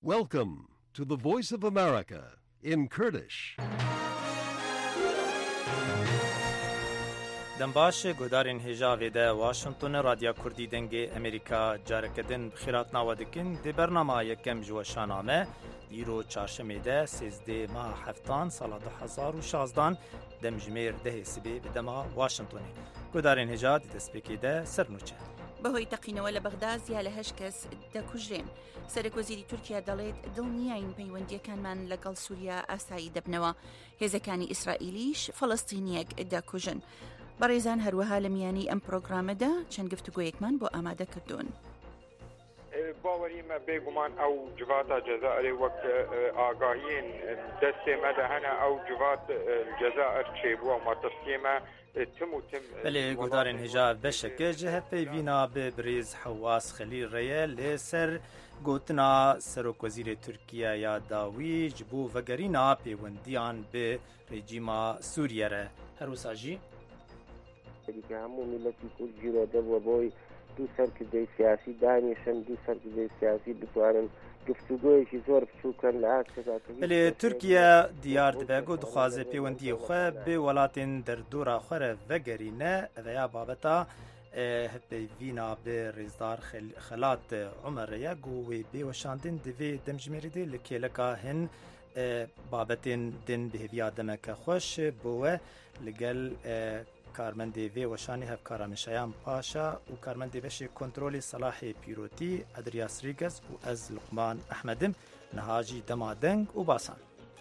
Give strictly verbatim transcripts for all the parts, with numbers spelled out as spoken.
Welcome to the Voice of America in Kurdish. دنباش گودارین هجاوی ده واشنطن رادیا کردی دنگ امریکا جارکدن بخیرات نوادکن دی برنامه یکم جوشانامه دیرو چارشمه ده سیزده ماه هفتان سال دو هزار و شازدان دمجمیر ده سبی بدما واشنطنی گودارین هجا دی دسپیکی ده سرنوچه بەهۆی تەقینەوە لە بەغداد یا لە هەشت کەس دەکوژرێن. سەرۆکوەزیری تورکیا دەڵێت دڵنیاین پەیوەندیەکانمان لەگەڵ سووریا ئاسایی دەبنەوە. هێزەکانی ئیسرائیلیش فەڵەستینیەک دەکوژن. بەڕێزان هەروەها لە میانی ئەم پرۆگرامەدا چەند گفتوگۆیەکمان بۆ ئامادە کردوون. باوەریمە بێگومان ئەو جواتە جەزائری وەک ئاگاهین دەستێمەدە هەنە ئەو جوات جەزائر چێبووە و مەتەستێمە بله گودارین هجاب بشکه جهت پیوینا به بریز حواس خلیل ریه لسر گوتنا سروک وزیر ترکیه یا داوی جبو وگرینا پیوندیان به رژیم سوریه ره هروسا جی که همو ملتی کل جیراده و بای دو سرکرده سیاسی دانیشن دو سرکرده سیاسی بتوانن گفتگویشی زور بچوکن لعکس بله ترکیه دیار دبگو دخوازه پیوندی خواه به ولاتین در دورا خوره وگرینه ویا بابتا پیوینا به رزدار خلات عمره گوی به وشاندن دوی دمجمیری دی لکیلکا هن بابتین دن بهویا دمک خوش بوه لگل کارمندی وی وشانی هفکارا مشایان پاشا و کارمندی بشی کنترول صلاح پیروتی ادریاس ریگز و از لقمان احمدم نهاجی دمادنگ و باسان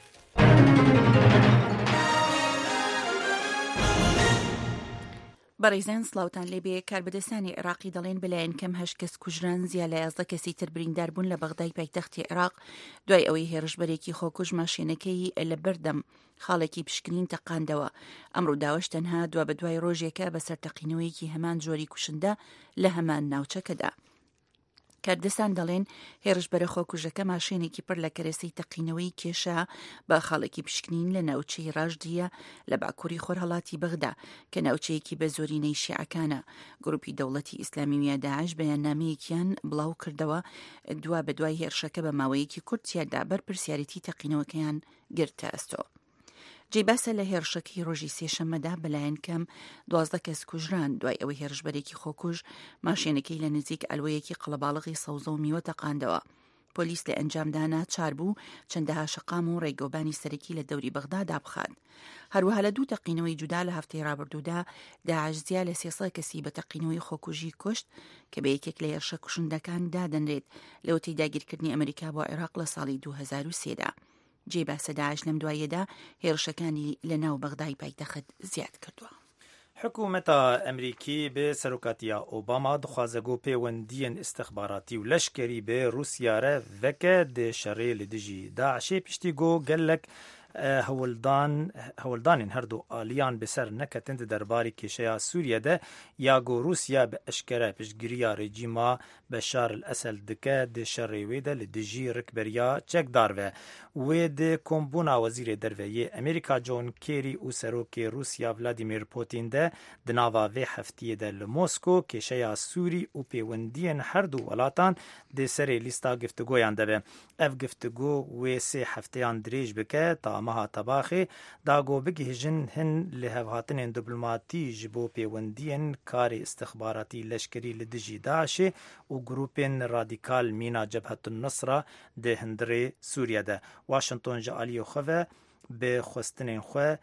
بەڕێزان سلااوان لێبێ کاربەدەستانی عێراقی دەڵێن بەلایەن کەم هەشت کەس کوژران زیاد لە یازدە کەسی تر بریندار بوون لە بەغدای پایتەختی عێراق دوای ئەوەی هێرشبەرێکی خۆکوژ ماشێنەکەی لە بەردەم خاڵێکی پشکنین تەقاندەوە. ئەمڕۆ داوەش تەنها دوا بە دوای ڕۆژێکە بەسەر تەقینەوەیەکی هەمان جۆری کوشندە لە هەمان ناوچەکەدا. کاردەستان دەڵێن هێرشبەرە خۆکوژەکە ماشێنێکی پڕ لە کەرەسەی تەقینەوەی کێشە بە خاڵێکی پشکنین لە ناوچەی ڕاشدیە لە باکووری خۆرهەڵاتی بەغدا کە ناوچەیەکی بە زۆرینەی شیعەکانە. گروپی دەوڵەتی ئیسلامیە داعش بەیاننامەیەکیان بڵاو کردەوە دوا بە دوای هێرشەکە بە ماوەیەکی کورتیادا بەر پرسیارەتی تەقینەوەکەیان گرتە ئەستۆ. جێباسە لە هێرشەکەی ڕۆژی سێشەممەدا بەلایەن کەم دوازدە کەس کوژران دوای ئەوەی هێرشبەرێکی خۆکوژ ماشێنەکەی لە نزیک ئەلوەیەکی قەڵەباڵغی سەوزە و میوە تەقاندەوە. پۆلیس لە ئەنجامدانا چار بوو چەندەها شەقام و ڕێگۆبانی سەرەکی لە دەوری بەغدا دابخات. هەروەها لە دوو تەقینەوەی جودا لە هەفتەی ڕابردوودا داعش زیاد لە سێسە کەسی بە تەقینەوەی خۆکوژی کوشت کە بە یەکێک لە هێرشە کوشندەکان دادەنرێت لەوەی داگیرکردنی ئەمریکا بۆ عێراق لە ساڵی دوو هەزار و سێدا. جێباسە داعش لەم دوایەدا هێرشەکانی لە ناو بەغدای پایتەخت زیاد کردووە. حکوومەتە ئەمریکی بێ سەرۆکاتیە ئۆباما دخوازەگۆ پەیوەندیەن استخباراتی و لەشکری بێ رووسیارە veke dê şerê li dijî Daişê piştî got gelek هەوڵدان هەوڵدانên هەردوو ئالیان بەسەر نەکەتن di derbarê kêşeya Sûriyê de ya got Rûsya bi eşkere piştgiriya rejîma Beşar el-Esed dike dê şerê wê de li dijî rikberiya çekdar ve wê di kombûna wezîrê derveyê Amerîka John Kerry û serokê Rûsya Vladimir Putin de di nava vê heftiyê de li Mosko kêşeya Sûrî û pêwendiyên herdû welatan dê serê lîsta giftugoyan de be. Ev giftugo wê sê hefteyan dirêj bike ta meha tebaxê da got bigihîjin hin li hevhatinên diplomatî ji bo pêwendiyên karê istixbaratî leşkerî li dijî Daişê û grûpên radîkal mîna Cebhetun Nusra di hundirê Sûriye de. Washington ji aliyê xwe ve bi xwestinên xwe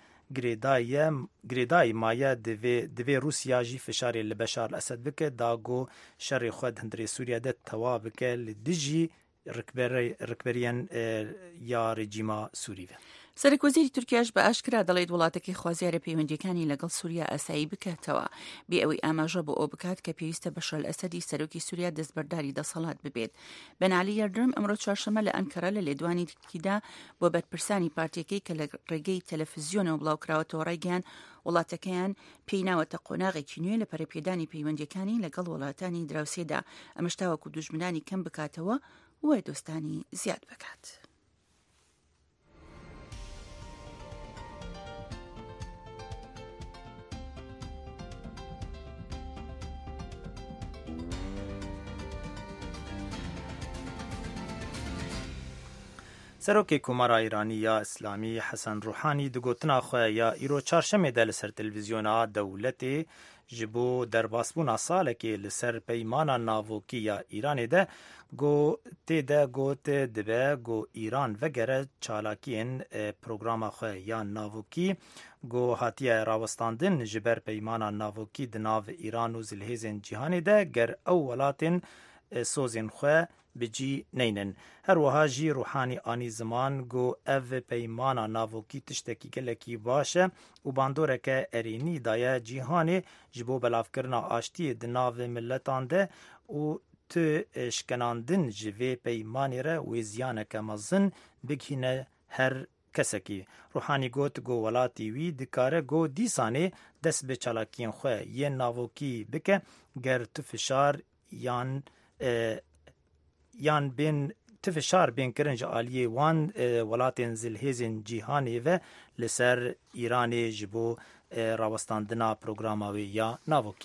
girêdayî maye divê Rûsya jî fişarê li Beşar el-Esed bike da got şerê xwe di hundirê Sûriye de tewa bike li dijî rikberiyên ya rejîma Sûrî ve. سەرۆکوەزیری تورکیاش بە ئاشکرا دەڵێت وڵاتەکەی خوازیارە پەیوەندیەکانی لەگەڵ سووریا ئاسایی بکاتەوە بێ ئەوەی ئاماژە بۆ ئەو بکات کە پێویستە بەشەر ئەسەدی سەرۆکی سووریا دەستبەرداری دەسەڵات ببێت. بەنالی یاردرم ئەمڕۆ چوارشەممە لە ئەنکەرە لە لێدوانێکیدا بۆ بەرپرسانی پارتیەکەی کە لە ڕێگەی تەلەڤیزیۆنەوە بڵاوکراوەتەوە ڕێگەیان وڵاتەکەیان پێی ناوەتە قۆناغێکی نوێ لە پەرەپێدانی پەیوەندیەکانی لەگەڵ وڵاتانی دراوسێدا ئەمەش تاوەکو دوژمنانی کەم بکاتەوە و دۆستانی زیاد بکات. سروکی کمارا ایرانی یا اسلامی حسن روحانی دگوتنا خواه یا ایرو چارشمه ده لسر تلویزیونا دولتی جبو در باسبونا ساله که لسر پیمانا ناووکی یا ایرانی ده گو تی ده گو تی دبه گو ایران وگره چالاکین پروگراما خواه یا ناووکی گو هاتیه راوستاندن جبر پیمانا ناووکی دناو ایران و زلهیزن جیهانی ده گر او ولاتین سوزین خواه بجی نینن. هر وها جی روحانی آنی زمان گو او پیمانا ناووکی تشتکی گلکی باشه و باندوره که ارینی دایه جیهانی جبو بلافکرنا آشتی دناو ملتان ده و تو اشکناندن جوی پیمانی را و زیانک مزن بگهینه هر کسکی. روحانی گوت گو ولاتی وی دکاره گو دیسانه دست به چالاکین خواه یه ناووکی بکه گر تو فشار یان یان بین تفشار بین کرنج آلیه وان ولاتین زلهیزن جیهانی و لسر ایرانی جبو راوستاندنا پروگراماوی یا ناووکی.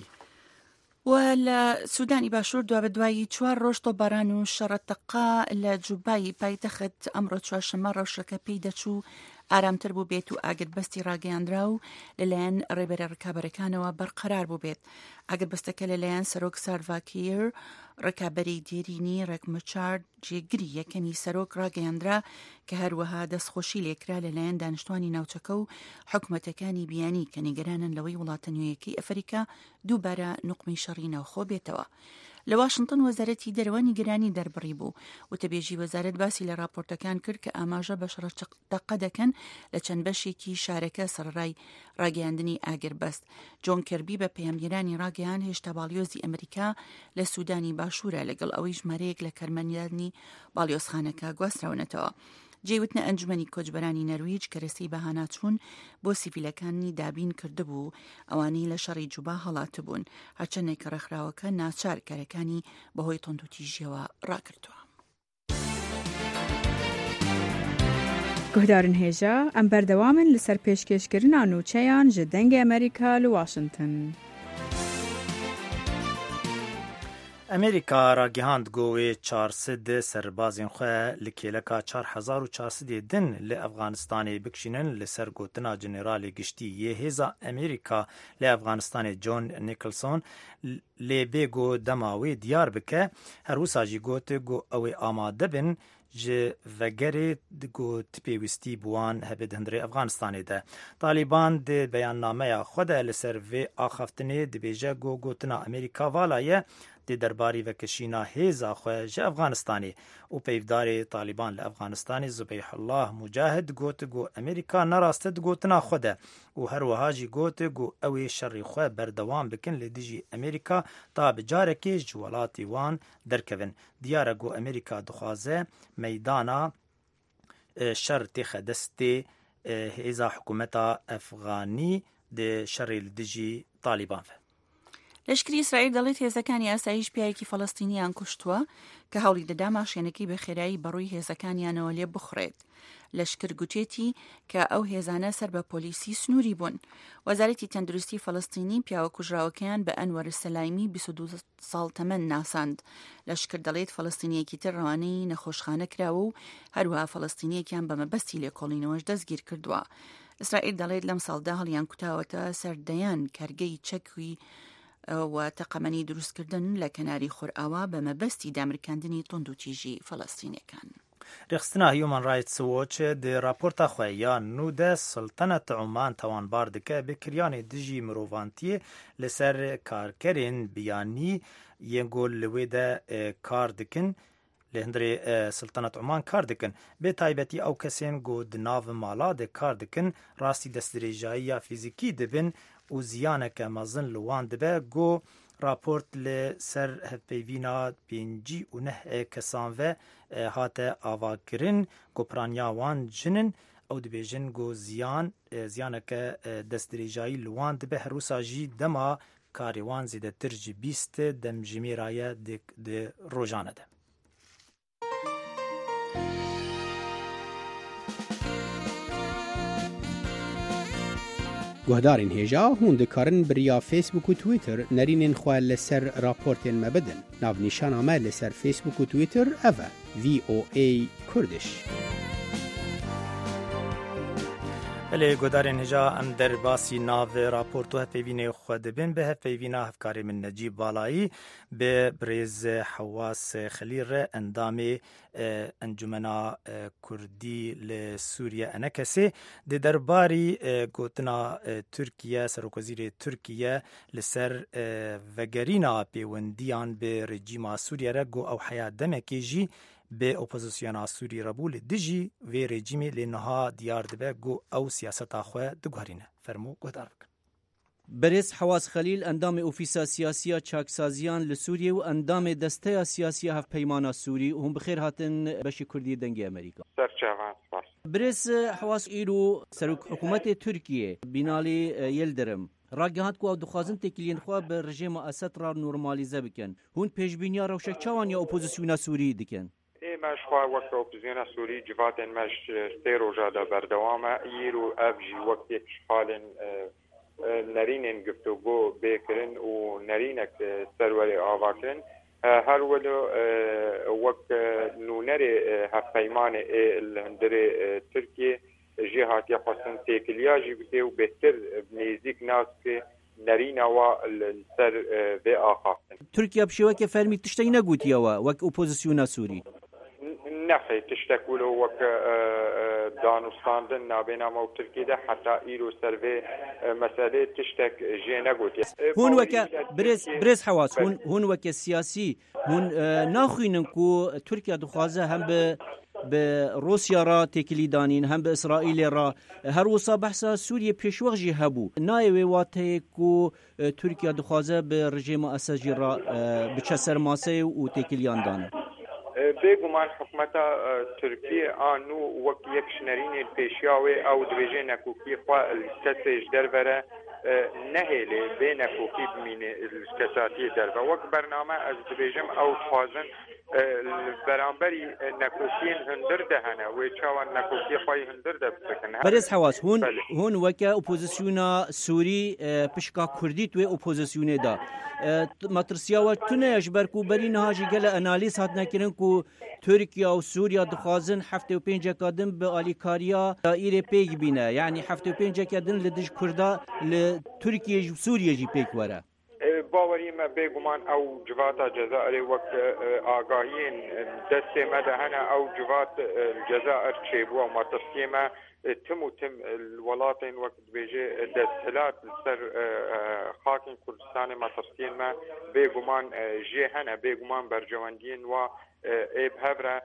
والسوداني باشور دوا بدواي چوار روش طبران و شرطقا لجوباي بايتخت امرو چوار شمار روشركا بيدا چو آرامتر بو بيت و اگر بستی راگیاندراو للین ریبر رکابرکانو برقرار بو بيت اگر بستکه للین سروک سارواکیر رکابری دیرینی رک مچارد جیگری یکنی سروک راگیاندرا که هر وها دست خوشی لیکرا للین دانشتوانی ناوچکو حکومتکانی بیانی کنی گرانن لوی ولاتنیویکی افریکا دوباره نقمی شرین و خوبیتوا. لواشنطن وزارتی دروانی گرانی دربری بو و تبیجی وزارت باسی لراپورتکان کرد که آماجه بشرا تقدکن لچن بشیکی شارکه سر رای راگیاندنی آگر بست. جون کربی به پیامگیرانی راگیان هشتا بالیوزی امریکا لسودانی باشوره لگل اویج مریک لکرمانیانی بالیوز خانکا گوست رونتوا. جیوتنا انجمنی کجبرانی نرویج کرسی بهاناتشون بو سیفیلکانی دابین کرده بو اوانی لشری جوبا حالات بون هرچنه که رخراوکه ناچار کرکانی بهوی تندو تیجیوا را کردوا. گهدارن هیجا ام بردوامن لسر پیشکش کرنا نوچیان جدنگ امریکا لواشنطن. امریکا را گهاند گوی چهارصد سربازین خواه لکیلکا چهار هزار و چهارصد دن لافغانستان بکشینن لسر گوتنا جنرال گشتی یه هزا امریکا لافغانستان جون نیکلسون لی گو دماوی دیار بکه هر وسا جی گوت گو اوی آماده بن ج وگری گو تپیوستی بوان هبد هندری افغانستانی ده. طالبان ده بیان نامه خود لسر و آخفتنی ده بیجه گو گوتنا امریکا والایه دی درباری و کشینا هیزا خواه جه افغانستانی و پیفدار طالبان لافغانستانی زبیح الله مجاهد گوت گو امریکا نراستد گوتنا خوده و هر وحاجی گوت گو اوی شر خواه بردوام بکن لدیجی امریکا تا بجارکی جوالاتی وان درکوین. دیاره گو امریکا دخوازه میدانا شر تیخ دستی هیزا حکومتا افغانی دی شر لدیجی طالبان فه. لشکری اسرائیل دەڵێت هێزەکانی ئاسایش پیاوێکی فەڵەستینیان کوشتووە کە هەوڵی دەدا ماشێنەکەی بە خێرایی بەڕووی هێزەکانیانەوە لێ بخڕێت. لەشکر گوتێتی کە ئەو هێزانە سەر بە پۆلیسی سنووری بوون. وەزارەتی تەندروستی فەڵەستینی پیاوە کوژراوەکەیان بە ئەنوەر سەلایمی بیست و دوو ساڵ تەمەن ناساند. لەشکر دەڵێت فەڵەستینیەکی تر ڕەوانەی نەخۆشخانە کراوە و هەروەها فەڵەستینیەکیان بە مەبەستی لێکۆڵینەوەش دەستگیر کردووە. ئیسرائیل دەڵێت لەم ساڵدا هەڵیان کوتاوەتە سەردەیان کەرگەی چەکوی و تەقەمەنی دروستکردن لە کەناری خۆرئاوا بە مەبەستی دامرکاندنی تۆند و تیژی فەڵەستینیەکان. رخصتنا هیومن رایتس واچ د راپورتا خویا نو د سلطنت عمان توانبار دکه بکریان دجی مروانتی لسر کارکرین بیانی یگول لوی د کار دکن لهندری سلطنت عمان کار دکن به تایبەتی او کسین گو د ناو مالا د کار دکن راستی دستریجایی فیزیکی دبن و زیانک مزن لوان دبه گو راپورت لسر هفپیوینا پینجی و نه کسان و هات آواکرین گو پرانیا وان جنن او دبیجن گو زیان زیانک دستریجایی لوان دبه هروسا جی دما کاریوان زیده ترجی بیست دم جمیرای ده روژانه ده. گهدارین هیجا هون دکارن بریا فیسبوک و تویتر نرینین خواه لسر راپورتین مبدن. ناو نیشان آمه لسر فیسبوک و تویتر اوه وی او ای کردش. بله گودارین هجا ام در باسی ناو راپورتو هفیوین خود بین به هفیوینا هفکاری من نجیب بالایی به بریز حواس خلیل اندام انجمنا کردی لسوریه انکسی ده درباری گوتنا ترکیه سروکوزیر ترکیه لسر وگرینا پیوندیان به رژیم سوریه را گو او حیات دمکی جی به اپوزیسیون سوری ربول دجی و رژیم لنها دیار دبه گو او سیاست آخوه دگوارینه فرمو گودار بکن. برز حواس خلیل اندام اوفیسا سیاسی چاکسازیان لسوریه و اندام دسته سیاسی هف پیمانا سوری و هم بخیر هاتن بشی کردی دنگی امریکا. برز حواس ایرو سروک حکومت ترکیه بینالی یلدرم راگهات کو دخوازن تکلین خو به رژیم اسد را نورمالیزه بکن هون پیشبینیا روشک چوان یا اپوزیسیون سوری دکن مش خوا وقت اپوزیسیون سوری جوات مش تیرو جاده بردوام ایرو افجی وقت حال نرین گفتگو بکرن و نرینک سرور آواکرن هر ولو وقت نونر هفپیمان الهندر ترکیه جهات يقصن تيكلياجي بتي وبهتر بنيزيك ناس في نرينا والسر في آخر تركيا بشوكة فرمي تشتي نقوت يوا وك أوبوزيسيون سوري نخي تشتكولو وك دانوستاندن نابينا مو تركي ده حتى إيرو سرفي مسألة تشتك جي نقوت هون وك بريز بريز حواس هون هون وك سياسي هون ناخوينن كو تركيا دخوازه هم ب به روسیا را تکلی دانین هم به اسرائیل را هر وسا بحثا سوریه پیشوق جی هبو نایوی واته کو ترکیه دخوازه به رژیم اسد را بچه سرماسه و تکلیان دانه بگمان حکومت ترکیه آنو وقت یک شنرین پیشیاوی او دویجه نکوکی خواه الکسش در بره نهیلی به نکوکی بمینه الکساتی در بره وقت برنامه از دویجم او خوازن برانبری نکوکین هندر دهنه و چاوان نکوکی خواهی هندر ده بکنه برز حواس هون هون وکا اپوزیسیونا سوری پشکا کردی توی اپوزیسیونه دا مطرسیا و تونه اجبرکو بری نهاجی گل انالیز هات نکرن کو ترکیه و سوریا دخوازن هفته و پنج کادن به آلیکاریا دائره پیگ بینه یعنی هفته و پنج کادن لدج کردا لترکیه و سوریا جی پیگ وره باوری ما بگمان او جوات جزائر وقت آگاهین دست مدهنه او جوات الجزائر چیبوا و متصیمه تم و تم الولاتين وقت بيجي دستلات سر خاكين كردستان متصيين ما بيقومان جيهنا بيقومان برجواندين و ايب هبرا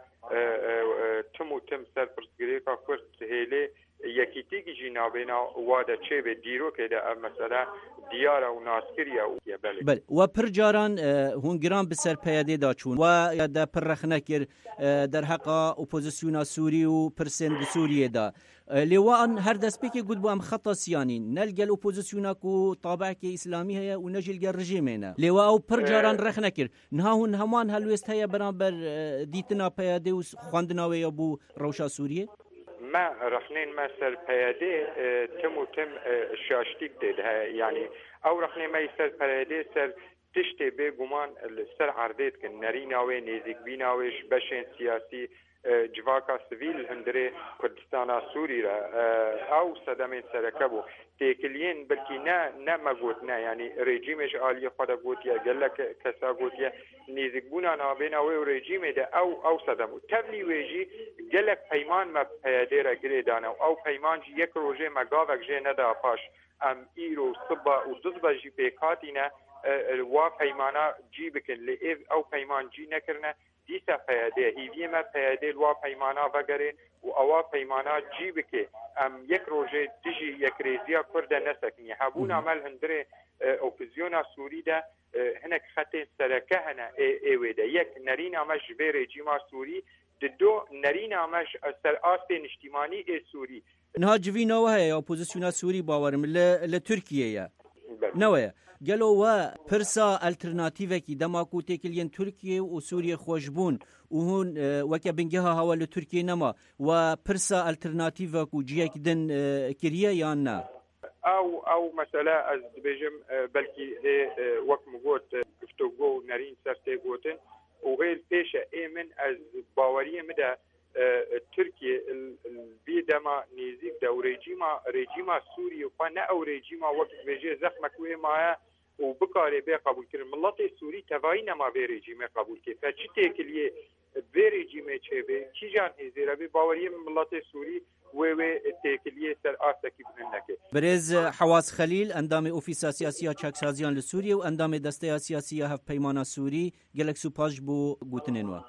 تم و تم سر برسگريكا كرد هيلي یکیتیگی جنابینا واده چه به دیرو که ده مثلا دیاره و ناسکریه و بله بله و پر جاران هون گران به سر پیاده دا چون و ده پر رخنکر در حقا اپوزیسیونا سوری و پرسند سوریه دا لیوان هر دست بکی گود بو ام خطا سیانین نلگل اپوزیسیونا کو طابع که اسلامی هیا و نجلگل رژیمینه لیوا او پر جاران رخنکر نها هون همان هلوست هیا برانبر دیتنا پیاده و خواندناوی یا بو روشا سوریه ما رخنين ما سر بيادي تم وتم شاشتيك ده يعني او رخنين ما يسر بيادي سر تشتي بگمان سر عرضيت كن نريناوي نيزيك بيناويش بشين سياسي جواكا سويل هندري كردستان سوري را او صدمين سركبو تيكلين بلكي نا نا ما قوتنا يعني ريجيمش آلية خدا قوتيا قلك كسا قوتيا نيزيك بونا نابيناوي وريجيم ده او او صدمو تبلي ويجي قلك پيمان ما پياديرا قريدانا او پيمان جي يك روجي ما قاوك جي ندا پاش ام ايرو صبا و دزبا جي بيكاتينا وا پيمانا جي بكن لئيف او پيمان جي نكرنا دیسا پیاده هیوی ما پیاده لوا پیمانا وگره و اوا پیمانا جی بکه ام یک روژه دیجی یک ریزیا کرده نسکنی هبون عمل هندره اپوزیونا سوری ده هنک خطه سرکه هنه ایوه ده یک نرین امش به رژیما سوری دو نرین امش سر آست نشتیمانی ای سوری نها جوینا وهي یا اپوزیسیونا سوری باورم ل ترکیه یا نوه گلو و پرسا الترناتیو کی دماکو تکلین ترکیه و سوریه خوشبون و هون وکه بنگها حواله ترکیه نما و پرسا الترناتیو کو جیک دن کریه یا نه او او مساله از بجم بلکی وقت مگوت گفتگو نرین سرته گوتن و غیر پیش ایمن از باوری مده ترکیه بیدما نزیک دو رژیما رژیما سوری و نه او رژیما وقت بجه زخمك وی مایا و بکاره به قبول کرد ملت سوری توایی نما به رژیم قبول کرد فچی تکلیه به رژیم چه به کی جان هزیره به باوری ملت سوری و و تکلیه سر آسکی بننکه برز حواس خلیل اندام اوفیسا سیاسی چاکسازیان لسوریه و اندام دسته سیاسی هف پیمانا سوری گلکسو پاش بو گوتننوا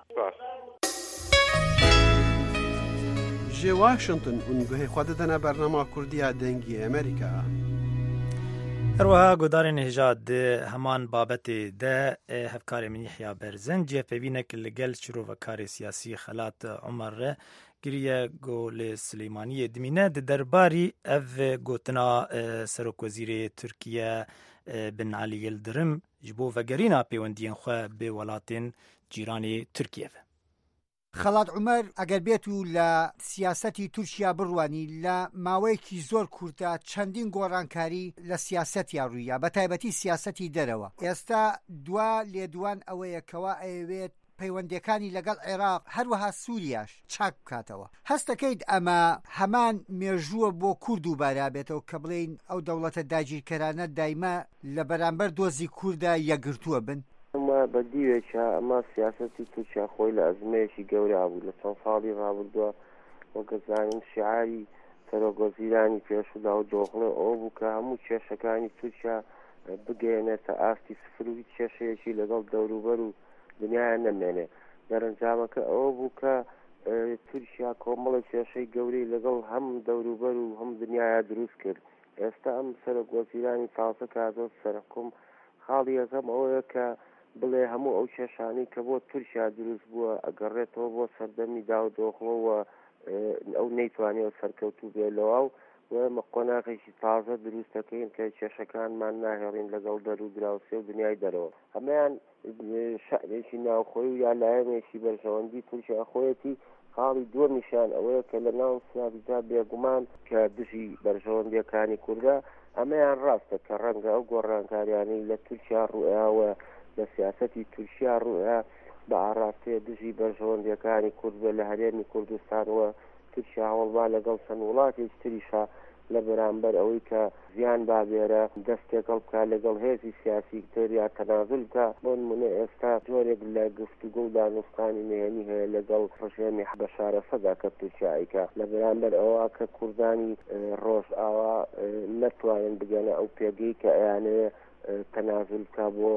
جي واشنطن ونگوهی خوددنا برنامه کردی دنگی امریکا هروها گودارین هجاد همان بابت ده هفکار منیحیا برزن جه پیوینک لگل شروع و کار سیاسی خلات عمر گریه گول سلیمانی دمینه ده درباری او گوتنا سروک وزیر ترکیه بن علی یلدرم جبو وگرینا پیوندین خواه به ولاتین جیرانی ترکیه خەڵات عومەر ئەگەر بێت و لە سیاسەتی تورکیا بڕوانی لە ماوەیەکی زۆر کورتە چەندین گۆڕانکاری لە سیاسەتیا ڕوویە بە تایبەتی سیاسەتی دەرەوە ئێستا دوا لێدوان ئەوەیە کەوا ئەوێت پەیوەندیەکانی لەگەڵ عێراق هەروەها سووریاش چاک بکاتەوە هەستەکەیت ئەمە هەمان مێژووە بۆ کورد و بارابێتەوە کە بڵێن ئەو دەوڵەتە داگیرکەرانە دایمە لە بەرامبەر دۆزی کووردە یەکگرتووە بن ئەمە بەدیوێکە ئەمە سیاسەتی تورکیا خۆی لە ئەزمەیەکی گەورە بوو لە چەند ساڵی ڕابردووە وەگەزانین شیعاری سەرۆکوەزیرانی پێشودا و دۆخڵێ ئەو بوو کە هەموو کێشەکانی تورکیا بگەێنێتە ئاستی سفر و هیچ کێشەیەکی لەگەڵ دەوروبەر و دنیایە نەمێنێ دەرەنجامەکە ئەوە بوو کە تورکیا کۆمەڵی کێشەی گەورەی لەگەڵ هەم دەوروبەر و هەم دنیایە دروست کرد ئێستا ئەم سەرۆکوەزیرانی تازە کاتۆ سەرکۆم خاڵی یەکەم ئەوەیە کە بڵێ هەموو ئەو کێشانەی کە بۆ تورکیا دروست بووە ئەگەڕێتەوە بۆ سەردەمی دا و دۆخڵەوە ئەو نەیتوانێت سەرکەوتوو بێلەوە و وەمە قۆناغێکی تازە دروست دەکەین کە کێشەکانمان ناهێڵین لەگەڵ دەر و دراوسێ و دنیای دەرەوە هەمەیان شەعرێکی ناوخۆی و یا لایەنێکی بەرژەوەندی تورکیا خۆیەتی خاڵی دووەمیشان ئەوەیە کە لە ناو سیاویدا بێگومان کە دژی بەرژەوەندیەکانی کوردە ئەمەیان ڕاستە کە ڕەنگە ئەو گۆڕانکاریانەی لە تورکیا ڕوئاوە لە سیاسەتی تورکیا ڕوئا بە ئاراستەیە دژی بەرژەوەندیەکانی کورد بە لە هەرێمی کوردستانەوە تورکیا هەوڵما لەگەڵ چەند وڵاتێکی تریشە لە بەرامبەر ئەوەی کە زیان بابێرە دەستێکەڵ بکە لەگەڵ هێزی سیاسی تر یا تەنازل بکە بۆ نمونە ئێستا جۆرێک لە گفتوگۆ و دانوستانی نهێنی هەیە لەگەڵ ڕژێمی بەشار ئەسەدا کە تورکیایکە لە بەرامبەر ئەوە کە کوردانی ڕۆژ ئاوا نەتوانن بگەنە ئەو پێگەی کە ئەیانەیە تەنازل بکە بۆ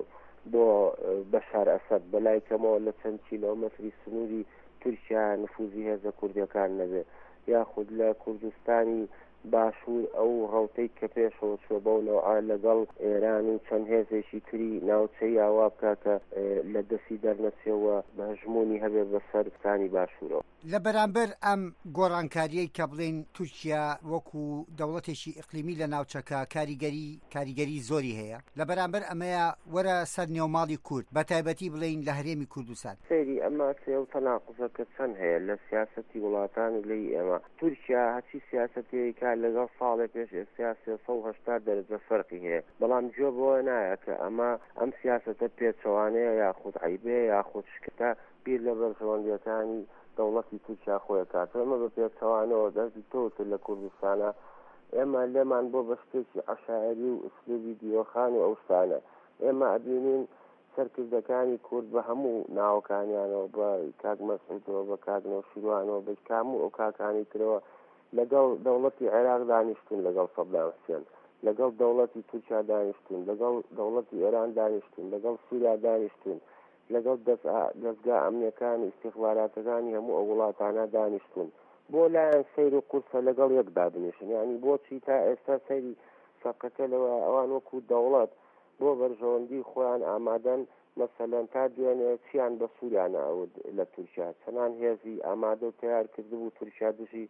بۆ بەشار ئەسەد بەلای کەمەوە لە چەند کیلۆمەتری سنووری تورکیا نفوزی هێزە کوردیەکان نەبێ یاخود لە کوردستانی باشوور ئەو ڕەوتەی کە پێشەوە چوە بەونەوە لەگەڵ ئێران و چەند هێزێکی تری ناوچەی ئاوا بکە کە لە دەستی دەرنەچێەوە بە هەژمۆنی هەبێ بەسەر ستانی باشوورەوە لە بەرامبەر ئەم گۆڕانکاریەی کە بڵێن تورکیا وەکو دەوڵەتێکی ئیقلیمی لە ناوچەکە کاریگەری کاریگەری زۆری هەیە لە بەرامبەر ئەمەیە وەرە سەر نێوماڵی کورد بە تایبەتی بڵێن لە هەرێمی کوردستان سەیری ئەمە سێ و تەناقزەکە چەند هەیە لە سیاسەتی وڵاتان و لەی ئێمە تورکیا هەچی سیاسەتەیەکە لەگەڵ ساڵێ پێش ئێستا سێ سەد و هەشتا دەرەجە فەرقی هەیە بەڵام گوێ بۆ نایە کە ئەمە ئەم سیاسەتە پێچەوانەیە یاخود عیبێ یاخود شکتە بیر لە بەرژەوەندیەکانی دەوڵەتی تورکیا خۆی کات ئەمە بە پێچەوانەوە دەستی تۆتر لە کوردستانە ئێمە لێمان بۆ بە شتێکی عەشایری و ئوسلوبی دیوەخان و ئەو شتانە ئێمە ئەبینین سەرکردەکانی کورد بە هەموو ناوەکانیانەوە بە کاک مەسعودەوە بە کاک نەوشیروانەوە بە هەموو ئەو کاکانی ترەوە لەگەڵ دەوڵەتی عێراق دانیشتون لەگەڵ سەدام حوسێن لەگەڵ دەوڵەتی تورکیا دانیشتون لەگەڵ دەوڵەتی ئێران دانیشتون لەگەڵ سووریا دانیشتون لەگەڵ دەستگا ئەمنیەکانی ئیستیخباراتەکانی هەموو ئەو وڵاتانە دانیشتون بۆ لایەن سەیر و قورسە لەگەڵ یەکدا بنیشن یعنی بۆچی تا ئێستا سەیری فەقەتە لەوە ئەوان وەکو دەوڵەت بۆ بەرژەوەندی خۆیان ئامادەن مەسەلەن تا دوێنێ چیان بە سووریانە ئەوت لە تورکیا چەنان هێزی ئامادە و تیار کردبوو تورکیا دژی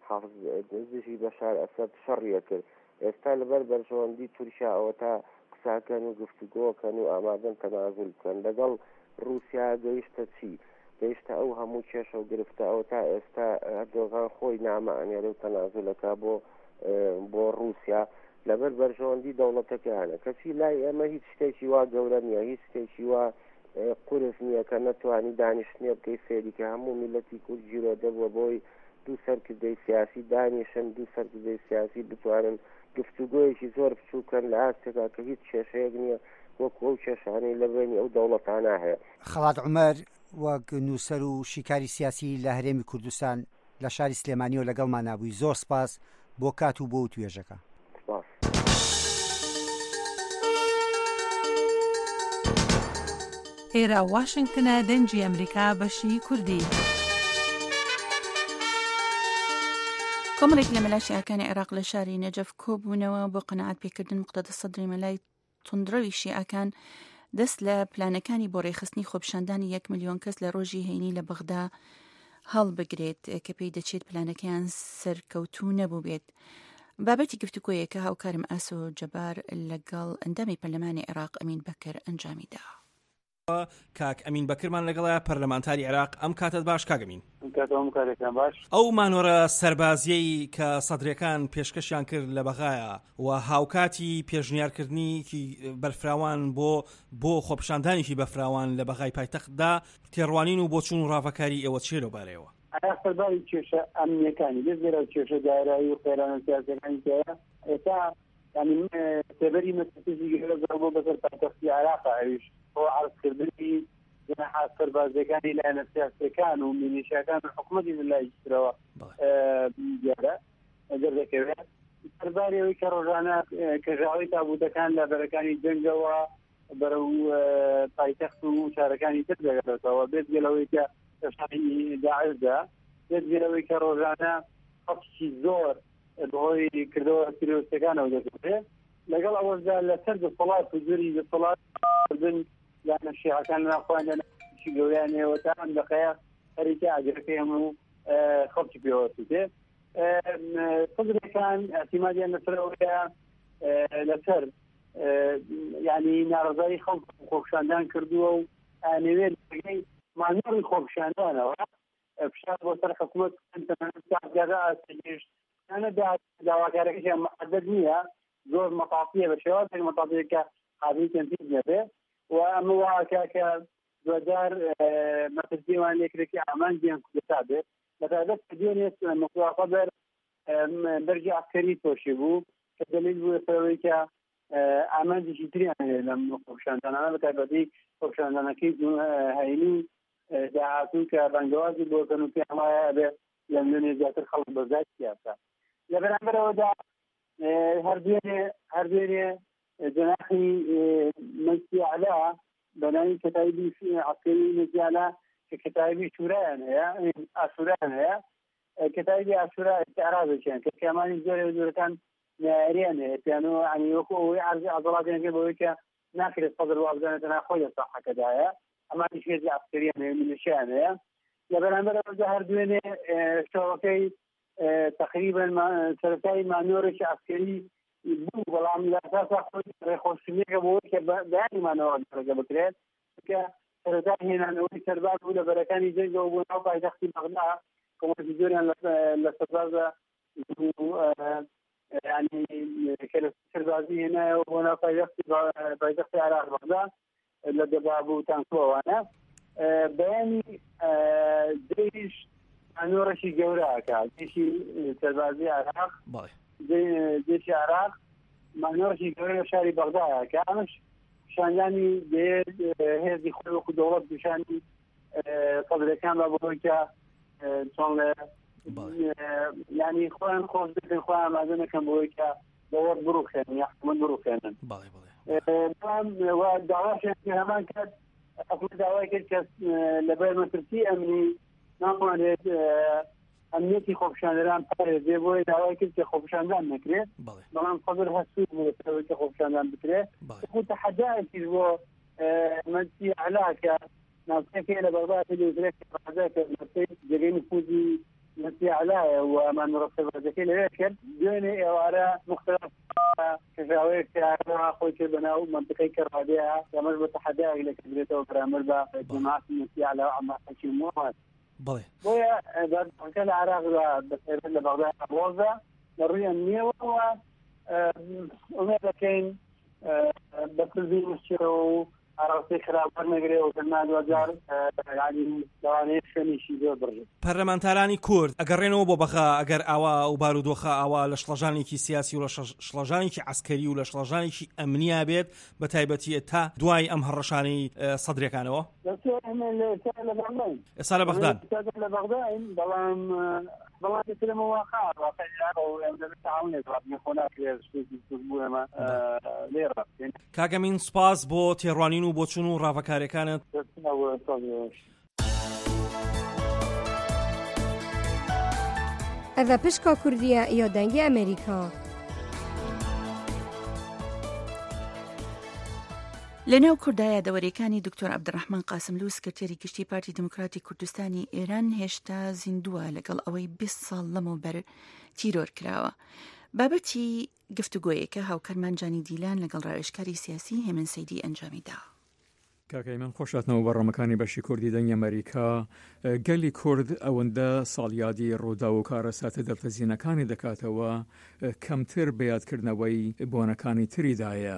دژی بەشار ئەسەد شەڕیە کرد ئێستا لەبەر بەرژەوەندی تورکیا ئەوە تا قساکەن و گفتوگۆکەن و ئامادەن تەنازل بکەن لەگەڵ رووسیا گەیشتە چی گەیشتە ئەو هەموو کێشە و گرفتە ئەو تا ئێستا ئەردۆغان خۆی نامەئەنێرە و تەنازلەکە بۆ بۆ رووسیا لەبەر بەرژەوەندی دەوڵەتەکانە کەچی لای ئێمە هیچ شتێکی وا گەورە نییە هیچ شتێکی وا قورس نییە کە نەتوانی دانیشتنیە بکەی فێری کە هەموو میلەتی کورد جیرۆ دەبووە بۆی دوو سەرکردەی سیاسی دانیشن دوو سەرکردەی سیاسی بتوانن گفتوگۆیەکی زۆر بچووکەن لە ئاستێکا کە هیچ کێشەیەک نییە وەکو ئەو کێشانەی لە بینی ئەو دەوڵەتانە هەیە. خەڵات عومەر وەک نووسەر و شیکاری سیاسی لە هەرێمی کوردستان لە شاری سلێمانی و لەگەڵمان نابووی، زۆر سپاس بۆ کات و بۆ توێژەکە. ئێرە واشنگتنە دەنجی ئەمریکا بەشی کوردی. کۆمەڵێک لە مەلاشیەکانی عێراق لە شاری نەجەف کۆبوونەوە بۆ قەنەعات پێکردن مقتەدە سەدری مەلای توندڕەوی شیعەکان دەست لە پلانەکانی بۆ ڕێخستنی خۆپیشاندانی یەک ملیۆن کەس لە ڕۆژی هەینی لە بەغدا هەڵبگرێت کە پێی دەچێت پلانەکەیان سەرکەوتوو نەبوو بێت. بابەتی گفتوگۆیەکە هاوکارم ئاسۆ جەبار لەگەڵ ئەندامی پەرلەمانی عێراق ئەمین بەکر ئەنجامیدا. کاک ئەمین بەکرمان لەگەڵە پەرلەمانتاری عێراق. ئەم کاتت باش کاگەمین. باش. ئەو مانۆرە سەربازیەی کە سەدرەکان پێشکەشیان کرد لە بەغایە و هاوکاتی پێشنیارکردنیکی بەرفراوان بۆ بۆ خۆپیشاندانێکی بەفراوان لە بەغای پایتەختدا تێڕوانین و بۆ چوون و ڕاوەکاری ئێوە چێ لەبارەیەوە؟ سەرباری کێشە ئەمنیەکانی لێرە کێشە دارایی و خێرانە سیاسەکانی تەیە ئێستا ینی تێبەری مەسەلەی گەورە زۆر بۆ بەسەر پایتەختی عێراق ئەویش بۆ عەرزکردنی جەناح سەربازەکانی لایەنە سیاسیەکان و میلیشیاکان و حکوومەتی لای ترەوە دیارە دەردەکەوێت. سەرباری ئەوەی کە ڕۆژانە کەژاوی تابوتەکان لە بەرەکانی جەنگەوە بەرەو پایتەخت و شارەکانی تر دەگەڕێتەوە بێت گەلەوەی کە شاری داعشدا بێت گەلەوەی کە ڕۆژانە خەڵکی زۆر بەهۆی کردەوە تیرۆریستەکانەوە دەکرێت لەگەڵ ئەوەشدا لەسەر دەسەڵات و جوری دەسەڵاتکردن یانە شیعەکان ناخوایان لەناوی گەوریانەوە تا ئەم دەقەیە هەریکە ئاگرەکەی هەموو خەڵکی پێوەستێ سەدرەکان ئەتیمادیان لەسەرەوەیە لەسەر یعنی ناڕزایی خەڵک خۆپیشاندان کردووە و ئانەوێت لەگەی مانۆڕی خۆپیشاندانەوە فشار بۆ سەر حکوومەت جارە ئاستەگەشتانە داواکارەکەیان محدد نییە زۆر مەتاقیە بە شێوازێک مەتاقیەکە قابلی تەنفیذ نەبێ و ئەمە واکە کە دوجار مەترسیوان لێکرێکی ئامانجیان کوردستا بێت بەتابەت کە دوێنێت مقواقە بەر بەرجی عسکەری تۆشی بوو کە دەلیل بوو سەرەوەی کە ئامانجێکی تریان هەیە لەم خۆپیشاندانانە بەتایبەتی خۆپیشاندانەکەی هەینی داهاتوو کە ڕەنگەوازی بۆکەن و پێیان وایە بێ لە ملیۆنێ زیاتر خەڵک بەزای سیاسە. لە بەرامبەرەوەدا هەردوێنێ هەردوێنێ جەناحی مەجلسی عەلا بەناوی کەتایبی عەسکەری مەجلسی عەلا کە کەتایبی شورایان هەیە ئاشورایان هەیە کەتایبی ئاشورا ئێستیعرازێکیان کە کەمانی زۆر زۆرەکان نایاریان هەیە پیانەوە عنی وەکو ئەوەی عەرزی عەضەڵاتیان کرد بەوەی کە ناکرێت سەدر وابزانێتە ناخۆی لە ساحەکەدایە ئەمانی شێزی عەسکەریان هەیە میلیشیان هەیە. لە بەرامبەرەوەدا هەردوێنێ شەوەکەی تقریبا سەرەتای مانۆرێکی عەسکەری بوو بەڵام لە ئەساسا خۆی ڕێخۆشتنیەکە بۆەوەی کە بەیانیمانەوە دەرەگە بکرێت کە سەرەتا هێنانەوەی سەرباز بوو لە بەرەکانی جەنگەوە بوو ناو پایتەختی بەغدا کۆمەڵێکی زۆریان لە سەربازە ینی کە لە سەربازی هێنایەوە بۆ ناو پایتەختی عێراق بەغدا لە دەبا بوو تانکۆوانە بەیانی دەیش مانۆڕێکی گەورەکە دێشی سەربازی عێراق دێشی عێراق مانۆڕێکی گەورە لە شاری بەغدایە کە ئەمەش پیشاندانی دەیێت هێزی خۆی وەکو دەوڵەت پیشانی سەدرەکان بە بۆی کە چۆن ینی خۆیان خۆش دەکەن خۆیان ئامادە نەکەن بۆی کە دەوڵەت بڕوخێنن یا حکوومەت بڕوخێنن. داواشیان هەمان کات حکوومەت داوای کرد کە لەبەر مەترسی ئەمنی ناتوانێت ئەمنیەتی خۆپیشاندەران پارێزێ بۆی داوای کرد کە خۆپیشاندان نەکرێت بەڵام سەدر هەستوو بوو کە خۆپیشاندان بکرێت وەکو تەحەدایەکیش بۆ مەجلسی عەلا کە ناوچەکەی لە بەغدا پێدەوترێت کە ڕازەکە جێگەی نفوذی مەجلسی عەلایە و مانۆڕە سەربازەکەی لەوێ کرد دوێنێ ئێوارە مختلف کەژاوەیەک کارەوە خۆی کرد بەناو مەنتقەی کەڕادەیە ئەمەش بە تەحەدایەک لەکردرێتەوە بەرامبەر بە جەماعەتی مەجلسی عەلا و عەماقەتی مواد بۆیە دادگاکە لە عێراقدا بەتایبەت لە بەغدا ڕۆژە لە ڕووی ئەمنیەوە ئومێد دەکەین بەپرزی مشتێرەوە و ئاڕاستی خراپەر نەگرێ و نادوە جار ینی لەوانەیە شوێنێکی زۆر بڕێت. پەرلەمانتارانی کورد ئەگەڕێنەوە بۆ بەخا ئەگەر ئاوا و بارودۆخە ئاوا لە شڵەژانێکی سیاسی و لە شڵەژانێکی عسکەری و لە شڵەژانێکی ئەمنیا بێت بە تایبەتی تا دوای ئەم هەڕەشانەی سەدرەکانەوە ئێستا لە بەغداد لە بەغداد بەڵام بەڵام لەمە واقع کاگەمین سپاس بۆ تێڕوانین و بۆ چوون و ڕاوەکاریەکانت. ئەڤە پشکا کوردیە یا دەنگی ئەمریکا. لەناو کوردایە دەوەریەکانی دکتۆر عەبدوڕەحمان قاسملوو سکرتێری گشتی پارتی دموکراتی کوردستانی ئێران هێشتا زیندووە لەگەڵ ئەوەی بیست ساڵ لەمەوبەر تیرۆر کراوە. بابەتی گفتوگۆیەکە هاوکارمان جانی دیلان لەگەڵ ڕاوێژکاری سیاسی هێمن سەیدی ئەنجامیدا. کاکەی من خۆشاتنەوە بەڕەمەکانی بەشی کوردی دەنگی ئەمریکا. گەلی کورد ئەوەندە ساڵیادی ڕوودا و کارەساتە دەرفەزینەکانی دەکاتەوە کەمتر بەیادکردنەوەی بۆنەکانی تریدایە.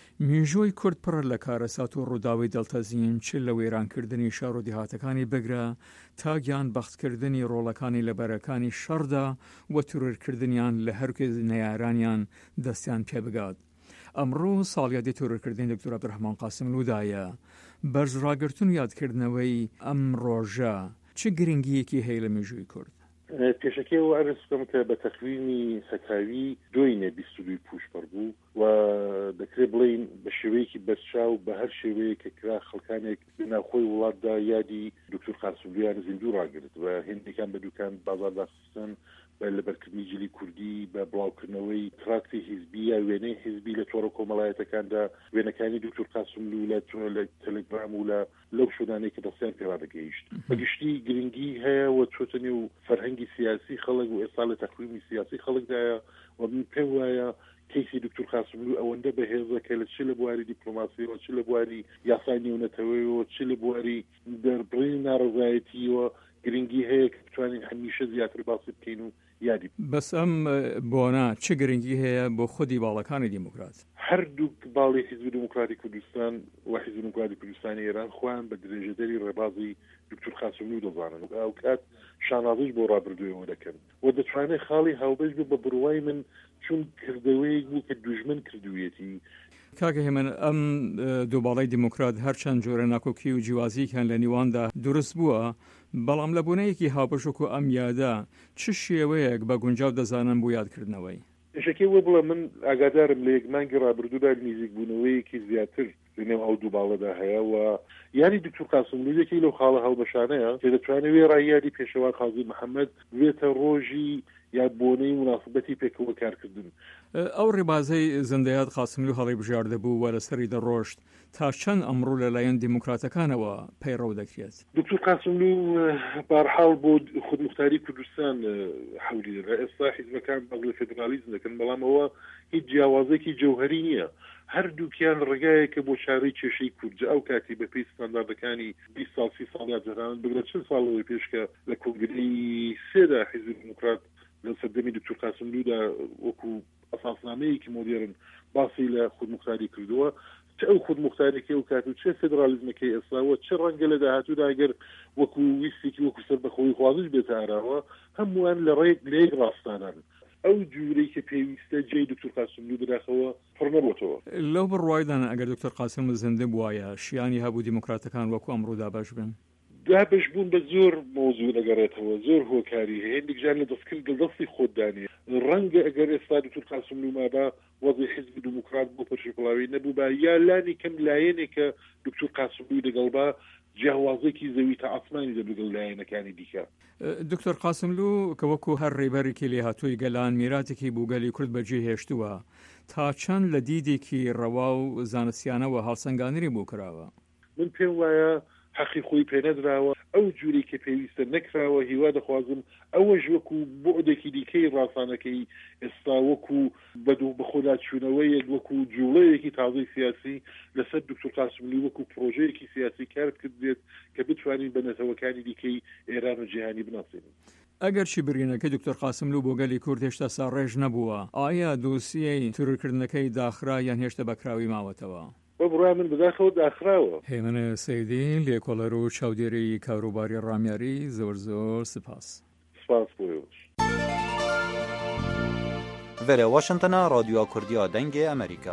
میژۆی کورد پڕ لە کارەسات و ڕووداوی دڵتەزین چ لە وێرانکردنی شار و دیهاتەکانی بگرە تا گیان بەختکردنی ڕۆڵەکانی لەبەرەکانی شەڕدا و تورورکردنیان لە هەرکێ نەیارانیان دەستیان پێ بگات. ئەمڕۆ ساڵیادی تورورکردنی دکتۆر عەبدوڕەحمان قاسملوودایە. بەرزڕاگرتن یادکردنەوەی ئەم ڕۆژە چ گرنگیەکی هەیە لە میژۆی کورد؟ پێشەکەی عرض بکەم کە بە تەقویمی سەتاوی دوینە بیست و دوی پوشپەر بوو و دەکرێت بڵێن بە شێوەیەکی بەرچاو بە هەر شێوەیە کە کرا خەڵکانێک ناوخۆی وڵاتدا یادی دکتۆر قاسملوویان زیندوو ڕاگرت و هێندێکان بە دوکان بازار داخستن بە لەبەرکردنی جلی کوردی بە بڵاوکردنەوەی تراکتی حیزبی یا وێنەی حیزبی لە تۆڕە کۆمەڵایەتەکاندا وێنەکانی دکتۆر قاسملوو لە لە تەلەگرام و لە لەو شۆدانەی کە دەستیان پێوا دەگەیشت بەگشتی گرنگی هەیە و چۆتەنێ و فەرهەنگی سیاسی خەڵک و ئێستا لە تەقویمی سیاسی خەڵکدایە و من پێم وایە کەیسی دکتۆر قاسملوو ئەوەندە بەهێزە کە لە چ لە بواری دیپلۆماسیەوە چ لە بواری یاسای نێونەتەوەیەوە چ لە بواری دەربڕینی ناڕزایەتیەوە گرنگی هەیە کە بتوانین هەمیشە زیاتر باسی بکەین و یادی بەس ئەم بۆنە چ گرنگی هەیە بۆ خودی باڵەکانی دیموکرات؟ هەردوو باڵی حیزب دموکراتی کوردستان و حیزب دموکراتی کوردستانی ئێران خۆیان بە درێژەدەری ڕێبازی دکتۆر قاسملوو دەزانن و ئەو کات شانازیش بۆ ڕابردوویەوە دەکەن و دەتوانێت خاڵی هاوبەش بە بڕوای من چون کردەوەی بوو کە دوژمن کردوویەتی. کاکە هێمن ئەم دووباڵی دیموکرات هەرچەند جۆرە ناکۆکی و جیوازیکان لە نیواندا دروست بووە بەڵام لە بوونەیەکی هاوبەشک و ئەم یادا چ شێوەیەک بە گونجاو دەزانن بۆ یادکردنەوەی؟ شەکەی وە بڵە من ئاگادارم لە یەکمانگی ڕابردوودا نزیک بوونەوەیەکی زیاتر لەنێو ئەو دووباڵەدا هەیە و یانی دکتۆر قاسملوویەکی لەو خاڵە هەڵبەشانەیە کە دەتوانێت وێ ڕایادی پێشەوە قازی محەممەد بێتە ڕۆژی یا بۆنەی مناسبەتی پێکەوە کارکردن. ئەو ڕێبازەی زندەیات قاسملوو هەڵی بژاردە بوو و لەسەری دەڕۆشت تا چەند ئەمڕۆ لەلایەن دیموکراتەکانەوە پەیڕەو دەکرێت. دکتۆر قاسملوو بارحاڵ بۆ خودمختاری کوردستان حەولی دەدا ئێستا حیزبەکان بەڵ لە فێدرالیزم دەکەن بەڵام ئەوە هیچ جیاوازێکی جەوهەری نییە. هەردووکیان ڕێگایەکە بۆ چارەی کێشەی کوردجە ئەو کاتی بە پێی ستانداردەکانی بیست ساڵ سی ساڵ یادجاران بگرێت چەند ساڵەوەی پێشکە لە کۆنگرەی سێدا حیزب دموکرات لە سەردەمی دکتۆر قاسملوودا وەکو ئەساسنامەیەکی مۆدێرن باسی لە خودمختاری کردووە چه ئەو خودمختارێکی ئەو کات و چه فێدرالیزمەکەی ئێستاوە چه ڕەنگە لە داهاتوودا ئەگەر وەکو ویستێکی وەکو سەربەخۆی خوازش بێتە ئاراوە هەمووان لە ڕێک لە یەک ڕاستانان ئەو جوورەی کە پێویستە جێی دکتۆر قاسملوو دراخەوە پڕ نەبووەوە. لەو بڕوایدان ئەگەر دکتۆر قاسملوو زنده بووایە شیانی هەبوو دیموکراتەکان وەکو ئەمڕۆدا باش بن؟ دابش بوون بە زۆر مۆزوو دەگەڕێتەوە زۆر هۆکاری هەیە هێندێکجار لە دەستکرد لە دەستی خۆتدانێ ڕەنگە ئەگەر ئێستا دکتۆر قاسملوو مابا وەزی حیزب دموکرات بۆ پەرشەکڵاوی نەبوو با یا لانی کەم لایەنێکە دکتۆر قاسملووی دەگەڵبا جیاوازێکی زەوی تا ئاسمانی دەبگەڵ لایەنەکانی دیکە. دکتۆر قاسملوو کە وەکو هەر ڕێبەرێکی لێهاتووی گەلان میراتێکی بووگەلی کورد بەجێ هێشتووە تا چەند لە دیدێکی ڕەوا و زانستیانەوە هەڵسەنگانری بوو کراوە. من پێم وایە حەقی خۆی پێنەدراوە ئەو جووری کە پێویستە نەکراوە هیوا دەخوازم ئەوەش وەکو بۆعدێکی دیکەی ڕاستانەکەی ئێستا وەکو بەدوو بەخۆدا چوونەوەیەک وەکو جوڵەیەکی تازەی سیاسی لەسەر دکتۆر قاسملوو وەکو پرۆژەیەکی سیاسی کارت کردێت کە بتوانین بە نەتەوەکانی دیکەی ئێران و جیهانی بناسێنین. ئەگەر چی برینەکەی دکتۆر قاسملوو بۆ گەلی کورد هێشتا ساڕێژ نەبووە ئایا دۆسیەی تورورکردنەکەی داخرا یان هێشتا بەکراوی ماوەتەوە؟ بە بڕای من بەداخەوە داخراوە. هێمنە سەیدی لێکۆڵەر و چاودێری کاروباری ڕامیاری زۆر زۆر سپاس. سپاس بۆیەوەش. Vere Washingtona Radyoya Kurdiya Dengê Amerîka.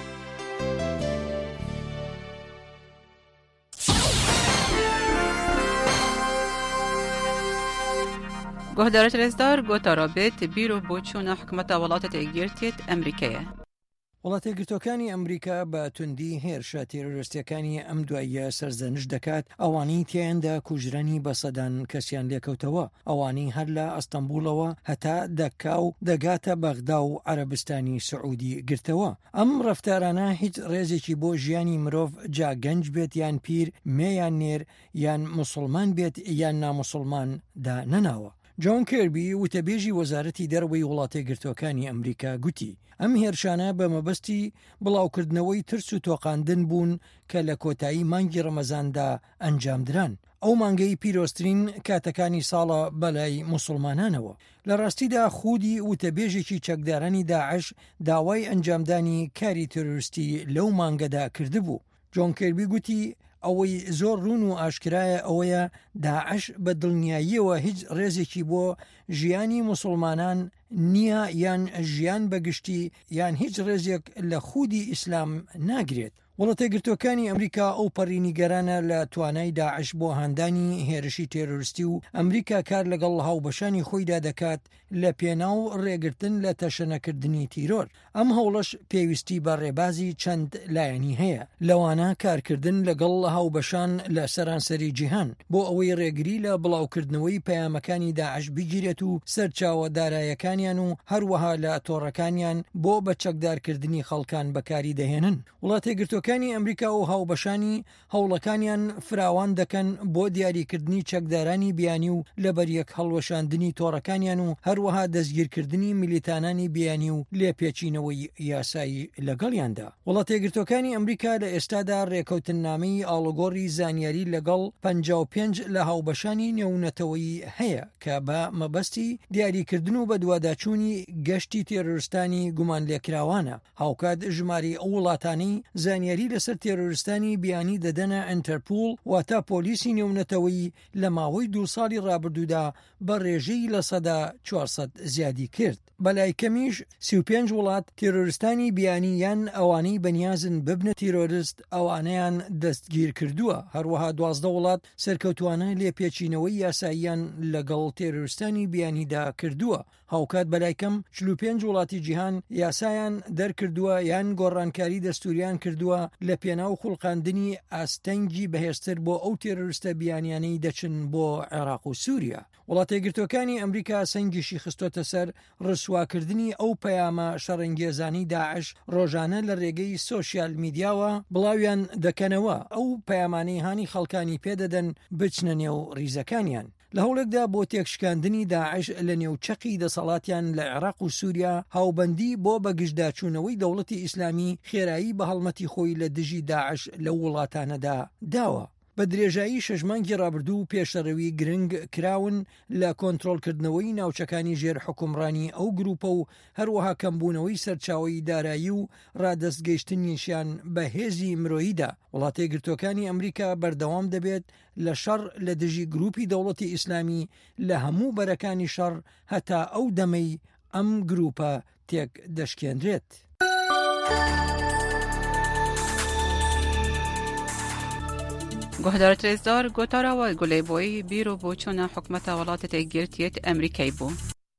گهدارت رزدار گوتا رابط بیرو بۆچوونە حکومەتە وڵاتە یەکگرتوویەت ئەمریکایە. وڵاتە یەکگرتووەکانی ئەمریکا بە توندی هێرشە تێرۆریستیەکانی ئەم دواییە سەرزەنش دەکات ئەوانەی تیاندا کوژرانی بە سەدان کەسیان لێکەوتەوە، ئەوانەی هەر لە ئەستەمبولەوە هەتا دەکا و دەگاتە بەغدا و عەرەبستانی سعودی گرتەوە. ئەم ڕەفتارانە هیچ ڕێزێکی بۆ ژیانی مرۆڤ جا گەنج بێت یان پیر، مێیان نێر یان موسڵمان بێت یان ناموسڵمان دا نەناوە. جۆن کێربی وتەبێژی وەزارەتی دەرەوەی وڵاتە یەکگرتووەکانی ئەمریکا گوتی ئەم هێرشانە بە مەبەستی بڵاوکردنەوەی ترس و تۆقاندن بوون کە لە کۆتایی مانگی ڕەمەزاندا ئەنجامدران. ئەو مانگەی پیرۆستترین کاتەکانی ساڵە بەلای موسڵمانانەوە. لە ڕاستیدا خودی وتەبێژێکی چەکدارانی داعش داوای ئەنجامدانی کاری تۆرۆریستی لەو مانگەدا کردبوو. جۆن کێربی گوتی ئەوەی زۆر ڕوون و ئاشکرایە ئەوەیە داعش بە دڵنیاییەوە هیچ ڕێزێکی بۆ ژیانی موسڵمانان نییە یان ژیان بەگشتی یان هیچ ڕێزێک لە خودی ئیسلام ناگرێت. وڵاتە یەکگرتووەکانی ئەمریکا ئەو پەڕینیگەرانە لە توانای داعش بۆ هاندانی هێرشی تێرۆریستی و ئەمریکا کار لەگەڵ هاوبەشانی خۆیدا دەکات لە پێناو ڕێگرتن لە تەشەنەکردنی تیرۆر. ئەم هەوڵەش پێویستی بە ڕێبازی چەند لایەنی هەیە، لەوانە کارکردن لەگەڵ هاوبەشان لە سەرانسەری جیهان بۆ ئەوەی ڕێگری لە بڵاوکردنەوەی پەیامەکانی داعش بگیرێت و سەرچاوە دارایەکانیان و هەروەها لە تۆڕەکانیان بۆ بە چەکدارکردنی خەڵکان بەکاری دەهێنن. وڵاتە یەکگرتووەکانی ئەمریکا و هاوبەشانی هەوڵەکانیان فراوان دەکەن بۆ دیاریکردنی چەکدارانی بیانی و لەبەریەک هەڵوەشاندنی تۆڕەکانیان و هەروەها دەستگیرکردنی میلیتانانی بیانی و لێپێچینەوەی یاسایی لەگەڵیاندا. وڵاتە یەکگرتووەکانی ئەمریکا لە ئێستادا ڕێکەوتنامەی ئاڵۆگۆڕی زانیاری لەگەڵ پەنجا و پێنج لە هاوبەشانی نێونەتەوەی هەیە کە بە مەبەستی دیاریکردن و بە دوواداچوونی گەشتی تێرۆریستانی گومان لێکراوانە. هاوکات ژماری ئەو وڵاتانی زانیاری لەسەر تێرۆریستانی بیانی دەدەنە ئەنتەرپۆل واتە پۆلیسی نێونەتەوەی لە ماوەی دوو ساڵی ڕابردوودا بە ڕێژەی لە سەدا چوارسەد زیادی کرد. بەلای کەمیش سی و پێنج وڵات تێرۆریستانی بیانی یان ئەوانەی بەنیازن ببنە تیرۆریست ئەوانەیان دەستگیر کردووە. هەروەها دوازدە وڵات سەرکەوتوانە لێپێچینەوەی یاساییان لەگەڵ تێرۆریستانی بیانیدا کردووە. هاوکات بەلای کەم چل و پێنج وڵاتی جیهان یاسایان دەرکردووە یان گۆڕانکاری دەستوریان کردووە لە پێناو خوڵقاندنی ئاستەنگی بەهێزتر بۆ ئەو تێرۆریستە بیانیانەی دەچن بۆ عێراق و سووریا. وڵاتە یەکگرتووەکانی ئەمریکا سەنگیشی خستۆتە سەر ڕسواکردنی ئەو پەیامە شەڕەنگێزانی داعش ڕۆژانە لە ڕێگەی سۆشیال میدیاوە بڵاویان دەکەنەوە، ئەو پەیامانەی هانی خەڵکانی پێدەدەن بچنە نێو ڕیزەکانیان. لە هەوڵێکدا بۆ تێکشکاندنی داعش لە نێوچەقی دەسەڵاتیان لە عێراق و سووریا هاوبەندی بۆ بەگشتداچوونەوەی دەوڵەتی ئیسلامی خێرایی بە هەڵمەتی خۆی لە دژی داعش لە وڵاتانەدا داوە. بە درێژایی شەژمانگی ڕابردوو و پێشەڕەوی گرنگ کراون لە کۆنتڕۆلکردنەوەی ناوچەکانی ژێر حکومڕانی ئەو گروپە و هەروەها کەمبوونەوەی سەرچاوی دارایی و ڕادەستگەیشتنیشیان بە هێزی مرۆییدا. وڵاتە یەکگرتووەکانی ئەمریکا بەردەوام دەبێت لە شەڕ لە دژی گروپی دەوڵەتی ئیسلامی لە هەموو بەرەکانی شەڕ هەتا ئەو دەمەی ئەم گروپە تێک دەشکێنرێت. گهدارت رزدار گوتارا و گلی بوی بیرو بۆچوونە حکومەتە وڵاتە یەکگرتوویەت ئەمریکای بوو.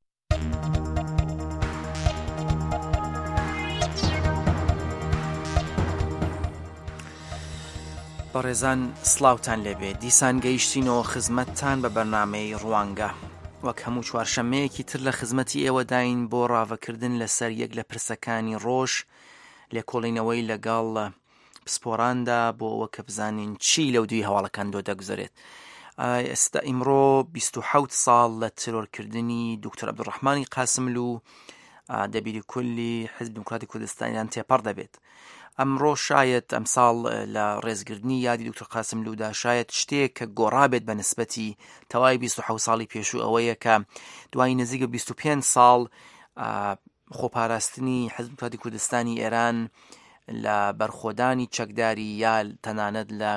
بەڕێزان سڵاوتان لێبێ، دیسان گەیشتینەوە خزمەتتان بە بەرنامەی ڕوانگە. وەک هەموو چوارشەمەیەکی تر لە خزمەتی ئێوە داین بۆ ڕاوەکردن لەسەر یەک لە پرسەکانی ڕۆژ لێکۆڵینەوەی لەگەڵ پسپۆراندا بۆ ئەوە کە بزانین چی لەو دوی هەواڵەکان دۆ دەگوزارێت. ئێستا ئیمڕۆ بیست و حەوت ساڵ لە ترۆرکردنی دکتۆر عەبدوڕەحمانی قاسملو دەبیری کولی حزب دموکراتی کوردستانیان تێپەڕ دەبێت. ئەمڕۆ شایەت ئەمساڵ لە ڕێزگرتنی یادی دکتۆر قاسملوودا شایەت شتێک کە گۆڕابێت بە نسبەتی تەواوی بیست و حەوت ساڵی پێشوو ئەوەیە کە دوای نزیکە بیست و پێنج ساڵ خۆپاراستنی حزب دموکراتی کوردستانی ئێران لە بەرخۆدانی چەکداری یا تەنانەت لە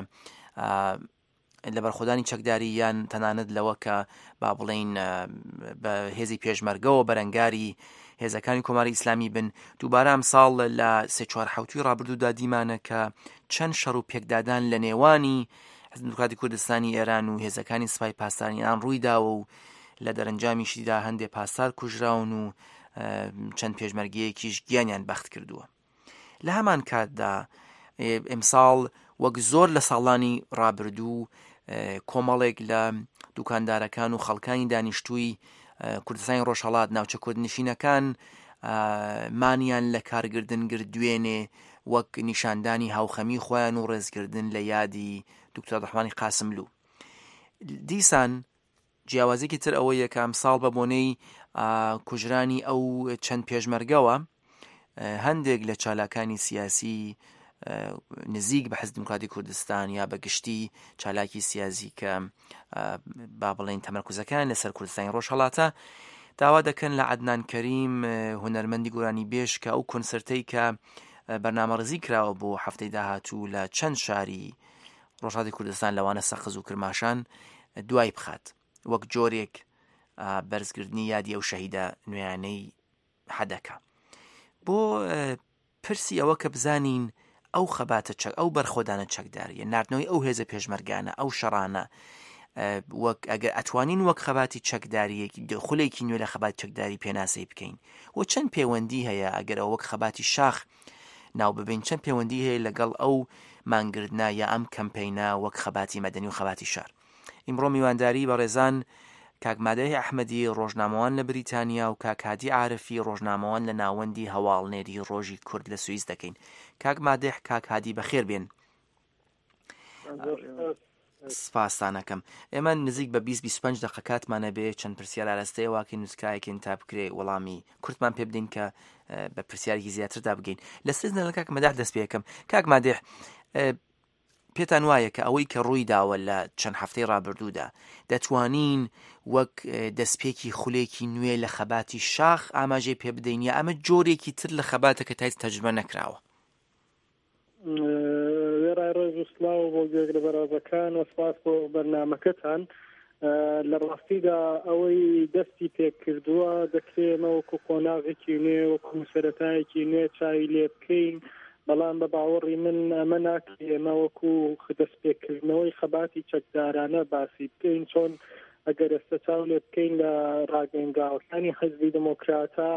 لە بەرخۆدانی چەکداری یان تەنانەت لەوە کە با بڵێین بە هێزی پێشمەرگەوە بەرەنگاری هێزەکانی کۆماری ئیسلامی بن. دووبارە ئەم ساڵ لە سێ چوار حوتوی ڕابردوودا دیمانە کە چەند شەڕ و پێکدادان لە نێوانی حزب دموکراتی کوردستانی ئێران و هێزەکانی سوپای پاسدارانیان ڕوویداوە و لە دەرەنجامیشیدا هەندێک پاسدار کوژراون و چەند پێشمەرگەیەکیش گیانیان بەخت کردووە. لە هەمان کاتدا ئەمساڵ وەک زۆر لە ساڵانی ڕابردوو کۆمەڵێک لە دوکاندارەکان و خەڵکانی دانیشتووی کوردستانی ڕۆژهەڵات ناوچە کوردنشینەکان مانیان لە کارگردن گردوێنێ وەک نیشاندانی هاوخەمی خۆیان و ڕێزگردن لە یادی دکتۆر عەبدوڵڕەحمانی قاسملوو. دیسان جیاوازێکی تر ئەوەیە کە ئەمساڵ بە بۆنەی کوژرانی ئەو چەند پێشمەرگەوە هەندێک لە چالاکانی سیاسی نزیک بە حزب دموکراتی کوردستان یا بە گشتی چالاکی سیاسی کە با بڵێن تەمەرکوزەکان لەسەر کوردستانی ڕۆژهەڵاتە داوا دەکەن لە عەدنان کەریم هونەرمەندی گۆرانی بێژ کە ئەو کۆنسرتەی کە بەرنامەڕەزی کراوە بۆ هەفتەی داهاتوو لە چەند شاری ڕۆژهەڵاتی کوردستان لەوانە سەقز و کرماشان دوای بخات وەک جۆرێک بەرزگردنی یادی ئەو شەهیدە نوێیانەی هەدەکە. بۆ پرسی ئەوە کە بزانین ئەو خەباتە چەک ئەو بەرخۆدانە چەکداریە ناردنەوەی ئەو هێزە پێشمەرگانە ئەو شەڕانە وەک ئەگەر ئەتوانین وەک خەباتی چەکداریەکی خولێکی نوێ لە خەبات چەکداری پێناسەی بکەین و چەند پەیوەندی هەیە ئەگەر ئەو وەک خەباتی شاخ ناو ببین چەند پەیوەندی هەیە لەگەڵ ئەو مانگردنا یا ئەم کەمپەینە وەک خەباتی مەدەنی و خەباتی شار. ئیمڕۆ میوانداری بە ڕێزان کاک مادەی ئەحمەدی ڕۆژنامەوان لە بریتانیا و کاک هادی عارفی ڕۆژنامەوان لە ناوەندی هەواڵنێری ڕۆژی کورد لە سوئیس دەکەین. کاک مادەح کاک هادی بەخێر بێن. سپاسانەکەم. ئێمە نزیک بە بیست بیست و پێنج دقە کاتمانە بێ چەند پرسیار ئاراستەیە واکەین نووسکایەکین تا بکرێ وەڵامی کورتمان پێ بدەین کە بە پرسیارێکی زیاتردا بگەین. لە سێزنە لە کاک مادەح دەست پێ یەکەم. کاک مادەح پێتان وایە کە ئەوەی کە ڕووی داوە لە چەند هەفتەی ڕابردوودا دەتوانین وەک دەستپێکی خولێکی نوێ لە خەباتی شاخ ئاماژەی پێ بدەین یا ئەمە جۆرێکی تر لە خەباتە کە تایز تەجربە نەکراوە؟ وێرای ڕێز و سڵاو بۆ گوێگر لە بەرازەکان و سپاس بۆ بەرنامەکەتان. لە ڕاستیدا ئەوەی دەستی پێک کردووە دەکرێمە وەکو قۆناغێکی نوێ وەکو سەرەتایەکی نوێ چاوی لێ بکەین، بەڵام بە باوەڕی من ئەمە ناکرێ ئێمە وەکو دەستپێکردنەوەی خەباتی چەکدارانە باسی بکەین، چۆن ئەگەر ئێستا چاو لێ بکەین لە ڕاگەنگاوەکانی حەزبی دموکراتە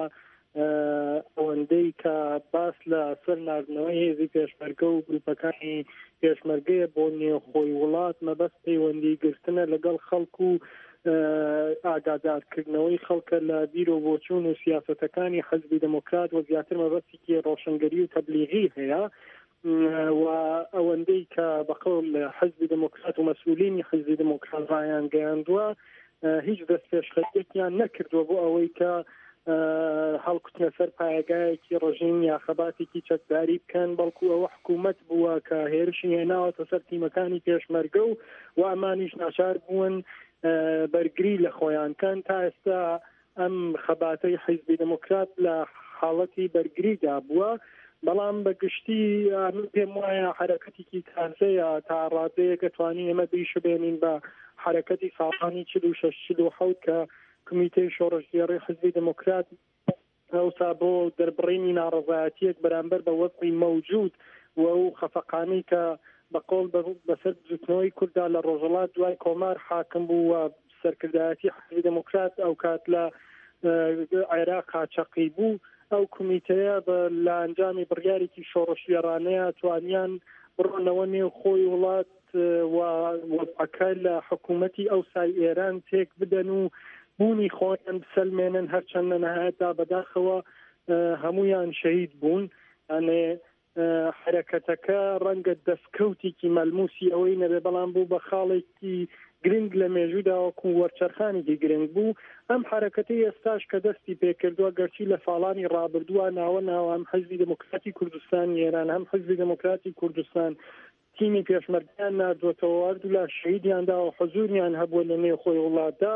ئەوەندەی کە باس لە سەر ناردنەوەی هێزی پێشمەرگە و گروپەکانی پێشمەرگەیە بۆ نێوخۆی وڵات مەبەست پەیوەندی گرتنە لەگەڵ خەڵکو و ئاگادارکردنەوەی خەڵکە لە بیر و بۆچوون و سیاسەتەکانی حەزبی دموکرات و زیاتر مەبەستێکی ڕۆشنگەری و تەبلیغی هەیە و ئەوەندەی کە بەقەول حەزبی دموکرات و مەسئولینی حەزبی دموکرات ڕایان گەیاندووە هیچ دەست پێشخەرێکیان نەکردووە بۆ ئەوەی کە هەڵکوتنە سەر پایەگایەکی ڕژیم یا خەباتێکی چەکداری بکەن، بەڵکو ئەوە حکوومەت بووە کە هێرشی هێناوەتە سەر تیمەکانی پێشمەرگە و و ئەمانیش ناچار بوون بەرگری لە خۆیانکەن. تا ئێستا ئەم خەباتەی حیزبی دموکرات لە حاڵەتی بەرگریدا بووە، بەڵام بەگشتی پێم وایە حرەکەتێکی تازەیە تا ڕادەیەک دەتوانین ئێمە بیشبێنین بە حرەکەتی ساڵانی چل و شەش چل و حەوت کە کمیتەی شۆڕژگێڕی حزبی دموکرات ئەوسا بۆ دەربڕینی ناڕەزایەتیەک بەرامبەر بە وەزعی مەوجود و ئەو خەفەقانەی کە بەقۆڵ بەسەر جوتنەوەی کووردا لە ڕۆژهەڵات دوای کۆمار حاکم بوو و سەرکردایەتی حزبی دموکرات ئەو کات لە عێراق قاچەقی بوو، ئەو کمیتەیە لە ئەنجامی بڕیارێکی شۆڕەشوێڕانەیە توانیان بڕۆنەوە نێو خۆی وڵات و وەزعەکە لە حکوومەتی ئەوسای ئێران تێک بدەن و بوونی خۆیان بسەلمێنن، هەرچەندە نەهایەتدا بەداخەوە هەمویان شەهید بوون. ئەنێ حرەکەتەکە ڕەنگە دەستکەوتێکی مەلموسی ئەوەی نەبێ، بەڵام بوو بە خاڵێکی گرنگ لە مێژوودا وەکو وەرچەرخانێکی گرنگ بوو. ئەم حرەکەتی ئێستاش کە دەستی پێکردووە گەرچی لە ساڵانی ڕابردووە ناوە ناوە هەم حەزبی دموکراتی کوردستان ئێران هەم حەزبی دموکراتی کوردستان تیمی پێشمەرگیان نردوێتەوە، هەردوو لا شەهیدیاندا و حەزوریان هەبووە لە نێو خۆی وڵاتدا،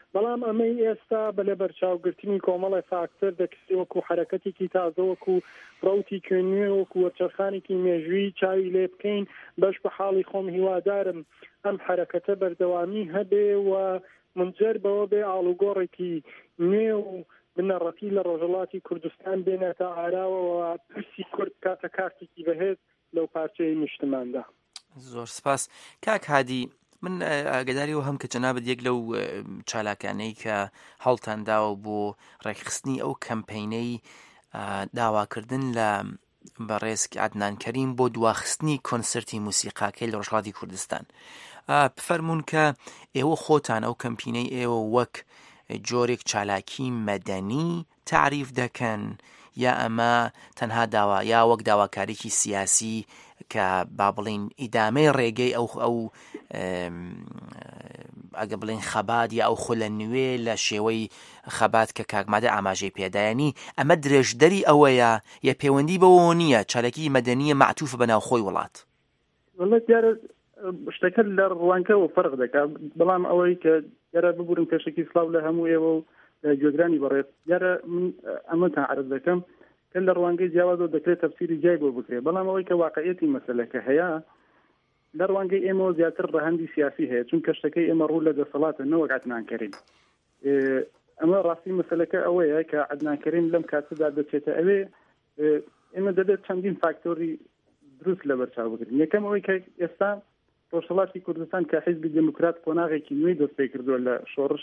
بەڵام ئەمەی ئێستا بەلە بەرچاوگرتنی کۆمەڵی فاکتەر دەکسی وەکو حرەکەتێکی تازە وەکو ڕوتی کوێنوێ وەکو وەرچەرخانێکی مێژووی چاوی لێ بکەین بەش بە حاڵی خۆم هیوادارم ئەم حرەکەتە بەردەوامی هەبێ و منجەر بەوە بێ ئاڵوگۆڕێکی نوێ و بنەڕەتی لە ڕۆژهەڵاتی کوردستان بێنێتە ئاراوەوە پرسی کورد کاتە کارتێکی بەهێز لەو پارچەی نیشتماندا. زۆر سپاس کاک هادی، من ئاگداریەوە هەم کە جەنابەت یەک لەو چالاکانەی کە هەڵتانداوە بۆ ڕێکخستنی ئەو کەمپەینەی داواکردن لە بەڕێز عەدنان کەریم بۆ دواخستنی کۆنسرتی موسیقاکەی لە ڕۆژهەڵاتی کوردستان. بفەرمونون کە ئێوە خۆتان ئەو کەمپینەی ئێوە وەک جۆرێک چالاکی مەدەنی تعریف دەکەن یا ئەمە تەنها داوا یا وەک داواکاریکی سیاسی کە با بڵین ئیدامەی ڕێگەی ئەو ئەو ئەگە بڵین خەبات یا ئەو خولە نوێ لە شێوەی خەبات کە کاکمادە ئاماژەی پێدایانی ئەمە درێژدەری ئەوەیە یا پەیوەندی بەوە نییە چالێکی مەدەنیە معتوفە بە ناوخۆی وڵات؟ شتەکە لە ڕوانکەەوە فەرق دەکات، بەڵام ئەوەی کە یارە ببورن پێشکی سلااو لە هەموو ئێوە و لە گوێگرانی بەڕێت یارە من ئەمەتان عرض دەکەم کە لە ڕوانگەی جیاوازەوە دەکرێت تەفسیری جای بۆ بکرێت، بەڵام ئەوەی کە واقعیەتی مەسەلەکە هەیە لە ڕوانگەی ئێمەوە زیاتر ڕەهەندی سیاسی هەیە، چونکە شتەکەی ئێمە ڕوو لە دەسەڵاتە نەوەک عەدنان کەریم. ئەمە ڕاستی مەسەلەکە ئەوەیە کە عەدنان کەریم لەم کاتەدا دەچێتە ئەوێ ئێمە دەبێت چەندین فاکتۆری دروست لە بەرچاو بگرین. یەکەم ئەوەی کە ئێستا ڕۆژهەڵاتی کوردستان کە حیزبی دموکرات قۆناغێکی نوێی دەست پێ کردووە لە شۆڕش،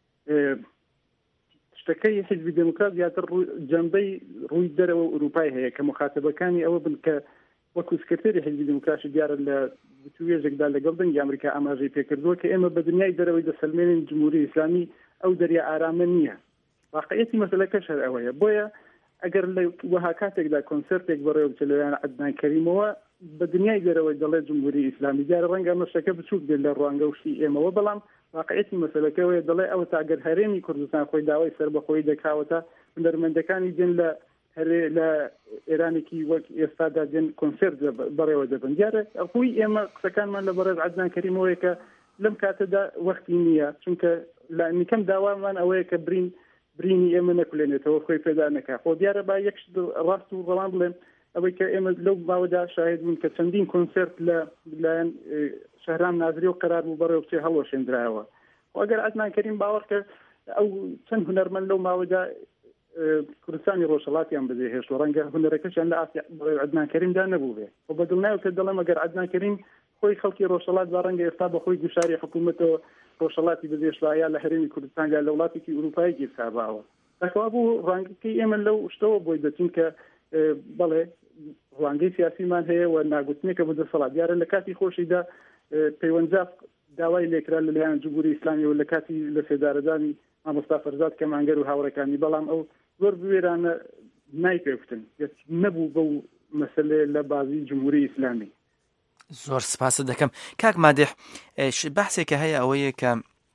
شتەکەی حیزبی دموکرات زیاتر جەنبەی ڕووی دەرەوە ئوروپای هەیە کە مخاتبەکانی ئەوە بن کە وەکو سکرتێری حیزبی دموکراتی دیارە لە توێژێکدا لەگەڵ دەنگی ئەمریکا ئاماژەی پێکردووە کە ئێمە بە دنیای دەرەوەی دەسەلمێنین جمهوری ئیسلامی ئەو دەریا ئارامە نییە. واقعیەتی مەسەلەکەش هەر ئەوەیە، بۆیە ئەگەر لە وەها کاتێکدا کۆنسرتێک بەڕێوە بچێت لەلایەن عەدنان کەریمەوە بە دنیای دەرەوەی دەڵێ جمهوری ئیسلامی، دیارە ڕەنگە ئەمە شتەکە بچووک بێت لە ڕوانگە وشتی ئێمەوە، بەڵام واقعیەتی مەسەلەکەوەیە دەڵێ ئەوە تا ئەگەر هەرێمی کوردستان خۆی داوای سەربەخۆیی دەکاوەتە هونەرمەندەکانی دێن لە هەرێ لە ئێرانێکی وەک ئێستادا دێن کۆنسرت بەڕێوە دەبن. دیارە ئەخوی ئێمە قسەکانمان لە بەڕێز عەدنان کەریمەوەیە کە لەم کاتەدا وەختی نییە، چونکە لە نیکەم داوامان ئەوەیە کە برین برینی ئێمە نەکولێنێتەوە خۆی پێدا نەکا. خۆ دیارە با یەک ڕاست و ڕەوان بڵێن ئەوەی کە ئێمە لەو باوەدا شاهد بوون کە چەندین کۆنسرت لە لایەن شەهرام نازری و قەرار بوو بەڕێوە بچێ هەڵوەشێنرایەوە. ئەگەر عەدنان کەریم باوەڕ کرد ئەو چەند هونەرمەند لەو ماوەدا کوردستانی ڕۆژهەڵاتیان بەجێ هێشت و ڕەنگە هونەرەکەشیان لە عەدنان کەریمدا نەبوو بێ و بەدڵنیاوە کە دەڵێم ئەگەر عەدنان کەریم خۆی خەڵکی ڕۆژهەڵات با ڕەنگە ئێستا بەخۆی گوشاری حکوومەتەوە ڕۆژهەڵاتی بەجێشتوایە لە هەرێمی کوردستاندا لە وڵاتێکی ئوروپایی گیرکاباوە. دەکەوا بوو ڕەنگەکەی ئێمە لەو شتەوە بۆی دەچین کە بەڵێ ڕوانگەی سیاسیمان هەیە و ناگوتنێکە بۆ دەسەڵات. دیارە لە کاتی خۆشیدا پەیوەنجاف داوای لێکرا لەلایەن جمهوری ئیسلامی و لە کاتی لە سێدارەدانی مامۆستا فەرزاد کەمانگەر و هاوڕێکانی، بەڵام ئەو زۆر بوێرانە نایپێفتن نەبوو بەو مەسەلەیە لە بازی جمهوری ئیسلامی. زۆر سپاس دەکەم کاک مادح. بەحسێکە هەیە ئەوەیە کە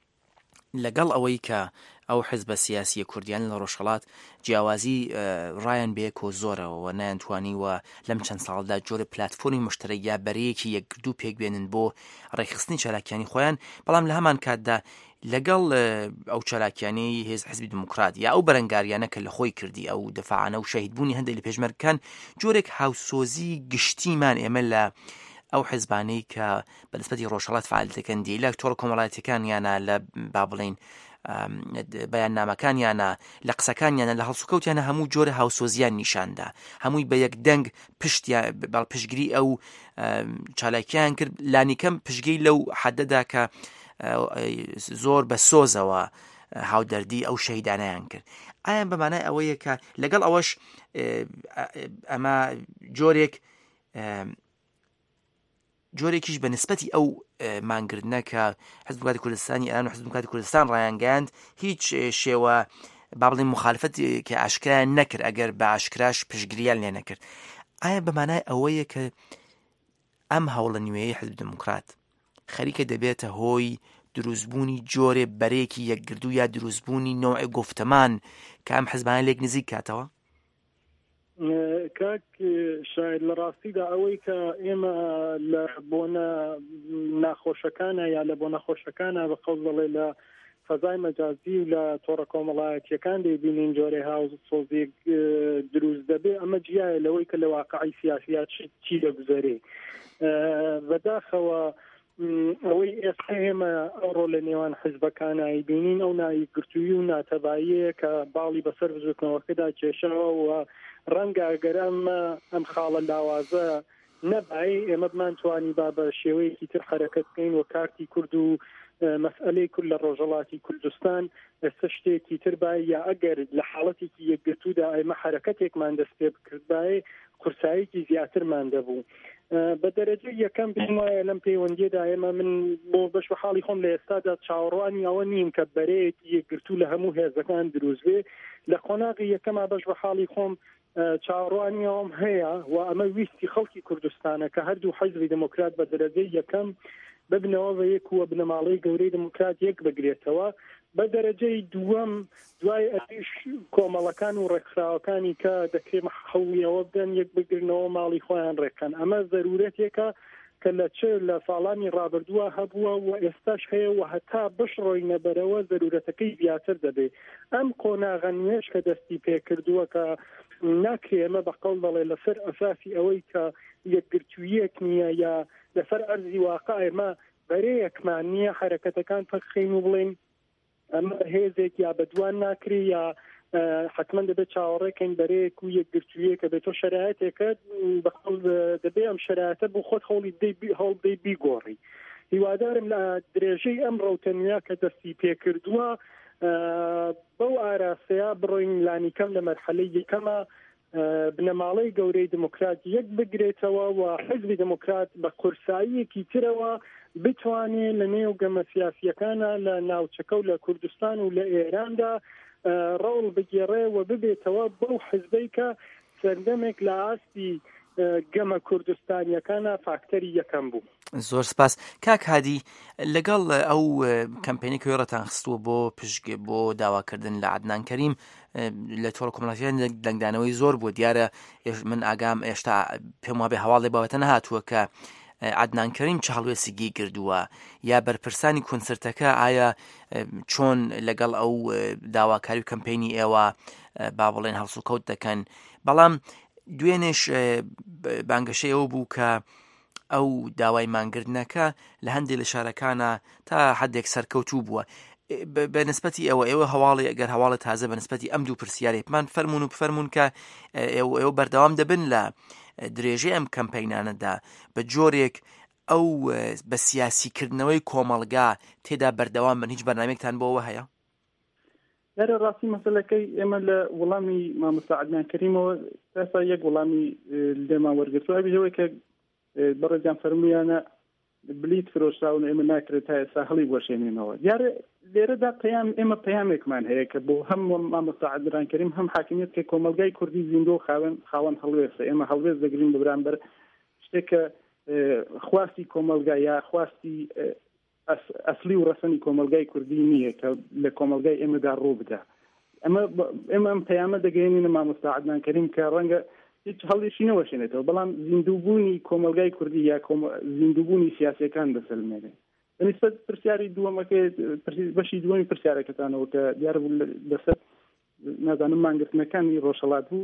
لەگەڵ ئەوەی کە ئەو حزبە سیاسی کوردیان لە ڕۆژهەڵات جیاوازی ڕایان بەیەکۆ زۆرەوە و نایانتوانی وە لەم چەند ساڵدا جۆرە پلاتفۆرمی مشترک یا بەرەیەکی یەکگرتوو پێکبێنن بۆ ڕێکخستنی چالاکیانی خۆیان، بەڵام لە هەمان کاتدا لەگەڵ ئەو چالاکیانی هێز حزبی دموکرات یا ئەو بەرەنگاریانە کە لە خۆی کردی ئەو دەفاعانە و شەهیدبوونی هەندێک لە پێشمەرگەکان جۆرێک هاوسۆزی گشتیمان ئێمە لە ئەو حزبانەی کە بەنسبەتی ڕۆژهەڵات فعالیتەکەن دی لە تۆڕ کۆمەڵایەتیەکان یانە لە با بڵین بەیاننامەکانیانە لە قسەکانیانە لە هەڵسوکەوتیانە هەموو جۆرە هاوسۆزیان نیشاندا، هەمووی بە یەک دەنگ پشتگیری ئەو چالاکیان کرد، لانیکەم پشتگیری لەو حەدەدا کە زۆر بە سۆزەوە هاودەردی ئەو شەهیدانەیان کرد. ئایا بەمانای ئەوەیە کە لەگەڵ ئەوەش ئەمە جۆرێک جۆرێکیش بە نسبەتی ئەو مانگردنە کە حزب دموکراتی کوردستانی ئێران و حزب دموکراتی کوردستان ڕایانگەاند هیچ شێوە با بڵین مخالفەتی کە ئاشکرایان نەکرد ئەگەر بە ئاشکراش پشتگیریان لێ نەکرد. ئایا بەمانای ئەوەیە کە ئەم هەوڵە نوێیەی حزب دموکرات خەریکە دەبێتە هۆی دروستبوونی جۆرێ بەرێکی یەکگردوو یا دروستبوونی نوعی گفتمان کە ئەم حزبانە لێک نزیک کاتەوە؟ کاک شاید لە ڕاستیدا ئەوەی کە ئێمە لە بۆنە ناخۆشەکانە یا لە بۆ نەخۆشەکانە بە قەوڵ دەڵێ لە فەزای مەجازی و لە تۆڕە کۆمەڵایەتیەکان دەبینین جۆرە هاوز سۆزێک دروست دەبێ ئەمە جیایە لەوەی کە لە واقعی سیاسیات چی دەگوزارێ بەداخەوە ئەوەی ئێستا ئێمە ئەوڕۆ لە نێوان حزبەکانایی بینین ئەو نایگرتووی و ناتەباییە کە باڵی بەسەر بزوتنەوەکەدا کێشەوە و ڕەنگە ئەگەر ئەمە ئەم خاڵە لاوازە نەبای ئێمە بمانتوانی با بە شێوەیەکی تر حرەکەت بکەین و کارتی کورد و مەسئلەی کورد لە ڕۆژەڵاتی کوردستان ئێستا شتێکی تر بای یا ئەگەر لە حاڵەتێکی یەکگرتوودا ئێمە حرەکەتێکمان دەست پێ بکرد بای قورساییەکی زیاترمان دەبوو بە دەرەجە یەکەم پێم وایە لەم پەیوەندیەدا ئێمە من بۆ بەش بە حاڵی خۆم لە ئێستادا چاوەڕوانی ئەوە نیم کە بەرەیەکی یەکگرتوو لە هەموو هێزەکان دروست بێ لە قۆناغی یەکەما بەش بە حاڵی خۆم چاوەڕوانی ئەوم هەیە و ئەمە ویستی خەڵکی کوردستانە کە هەردوو حیزبی دموکرات بە دەرەجەی یەکەم ببنەوە بە یەک وە بنەماڵەی گەورەی دموکرات یەک بگرێتەوە بە دەرەجەی دووەم دوای ئەتیش کۆمەڵەکان و ڕێکخراوەکانی کە دەکرێت حەویەوە بدەن یەک بگرنەوە ماڵی خۆیان ڕێکەن ئەمە ضرورەتێکە کە لە چ لە ساڵانی ڕابردووە هەبووە و ئێستاش هەیە و هەتا بشڕۆی نەبەرەوە ضرورەتەکەی زیاتر دەبێ ئەم قۆناغە نوێش کە دەستی پێکردووە کە ناکرێ ئەمە بەقەڵ دەڵێ لەسەر ئەساسی ئەوەی کە یەکگرتوویەک نییە یا لەسەر ئەرزی واقع ئێمە بەرەیەکمان نییە حرەکەتەکان پەخین و بڵێن ئەمە هێزێک یا بەدوان ناکری یا حتمما دەبێت چاوەڕێکەین بەرەیەک و یەکگرتوویە کە بێتۆ شەرایەتێکە بەقەڵ دەبێ ئەم شەرایەتە بۆ خۆت هەوڵی هەڵ دەی بیگۆڕی هیوادارم لە درێژەی ئەم ڕەوتەنیا کە دەستی پێکردووە بەو ئاراسەیە بڕۆین لانیکەم لە مەرحەلەی یەکەمە بنەماڵەی گەورەی دموکرات یەک بگرێتەوە و حزبی دموکرات بە قورساییەکی ترەوە بتوانێت لە نێو گەمە سیاسیەکانە لە ناوچەکە و لە کوردستان و لە ئێراندا ڕەوڵ بگێڕێ و ببێتەوە بەو حزبەی کە سەردەمێک لە ئاستی گەمە کوردستانیەکانە فاکتەری یەکەم بوو. زۆر سپاس کاک هادی لەگەڵ ئەو کەمپێنی کە وێڕەتان خستووە بۆ پشتگێ بۆ داواکردن لە عەدنان کەریم لە تۆڕە کۆمەڵایەتیان دەنگدانەوەی زۆر بوو دیارە من ئاگام ئێشتا پێم وابێ هەواڵێ بابەتە نەهاتووە کە عەدنان کەریم چ هەڵوێسیگی کردووە یا بەرپرسانی کۆنسرتەکە ئایا چۆن لەگەڵ ئەو داواکاری و کەمپێنی ئێوە با بڵێن هەڵسوکەوت دەکەن بەڵام دوێنێش بانگەشەی ئەوە بوو کە ئەو داوای مانگردنەکە لە هەندێک لە شارەکانە تا حدێک سەرکەوتوو بووە بە نسبەتی ئەوە ئێوە هەواڵی ئەگەر هەواڵە تازە بە نسبەتی ئەم دوو پرسیارێکمان فەرمونون و بفەرمونون کە ئێوە بەردەوام دەبن لە درێژەی ئەم کەمپەینانەدا بە جۆرێک ئەو بە سیاسیکردنەوەی کۆمەڵگا تێدا بەردەوام بن هیچ بەرنامێکتان بۆەوە هەیە؟ یارە ڕاستی مەسەلەکەی ئێمە لە وەڵامی مامۆستا عەدنان کەریمەوە ئێستا یەک وەڵامی لێمان وەرگرتووە بێژەوەی کە بەڕێزیان فەرموویانە بلیت فرۆشراون ئێمە ناکرێت تا ئێستا هەڵی وەشێنینەوە دیارە لێرەدا پەیام ئێمە پەیامێکمان هەیە کە بۆ هەم مامۆستا عەدنان کەریم هەم حاکمیت کە کۆمەلگای کوردی زیندۆ خاوەن خاوەن هەڵوێسە ئێمە هەڵوێز دەگرین بەرامبەر شتێکە خواستی کۆمەلگا یا خواستی ئەسلی و ڕەسەنی کۆمەلگای کوردی نییە کە لە کۆمەلگای ئێمەدا ڕوو بدە ئەمە ئێمە ئەم پەیامە دەگەێنینە مامۆستا عەدنان کەریم کە ڕەنگە هیچ هەڵێشی نەوەشێنێتەوە بەڵام زیندووبوونی کۆمەلگای کوردی یا زیندووبوونی سیاسیەکان دەسەلمێنێ بەنسبەت پرسیاری دووەمەکە بەشی دووەمی پرسیارەکەتانەوە کە دیارە بوو لەسەر نازانم مانگرتنەکانی ڕۆژهەڵات بوو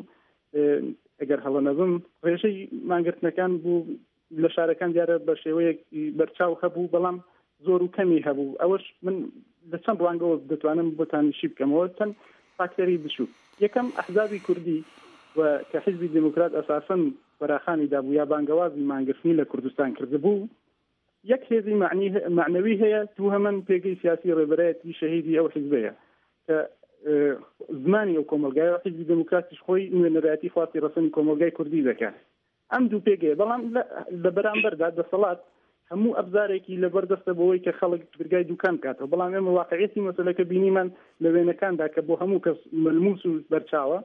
ئەگەر هەڵە نەبم ڕێژەی مانگرتنەکان بوو لە شارەکان دیارە بە شێوەیەک بەرچاو هەبوو بەڵام زۆر و کەمی هەبوو ئەوەش من لە چەند ڕوانگەوە دەتوانم بۆتانشی بکەمەوە چەند فاکتەری بچوو یەکەم ئەحزابی کوردی و کە حزبی دموکرات ئەساساً فراخانی دابوو یا بانگەوازی مانگرتنی لە کوردستان کردبوو یەک هێزی معنەوی هەیە دوو هەمان پێگەی سیاسی ڕێبەرایەتی شەهیدی ئەو حزبەیە کە زمانی ئەو کۆمەلگایە حزبی دموکراتیش خۆی نوێنەرایەتی خواستی ڕەسەنی کۆمەلگای کوردی دەکات ئەم دوو پێگەیە بەڵام لە بەرامبەردا دەسەڵات هەموو ئەبزارێکی لەبەردەستە بەوەی کە خەڵک برگای دوکان بکاتەوە بەڵام ئێمە واقعیەتی مەسەلەکە بینیمان لە وێنەکاندا کە بۆ هەموو کەس مەلموس و بەرچاوە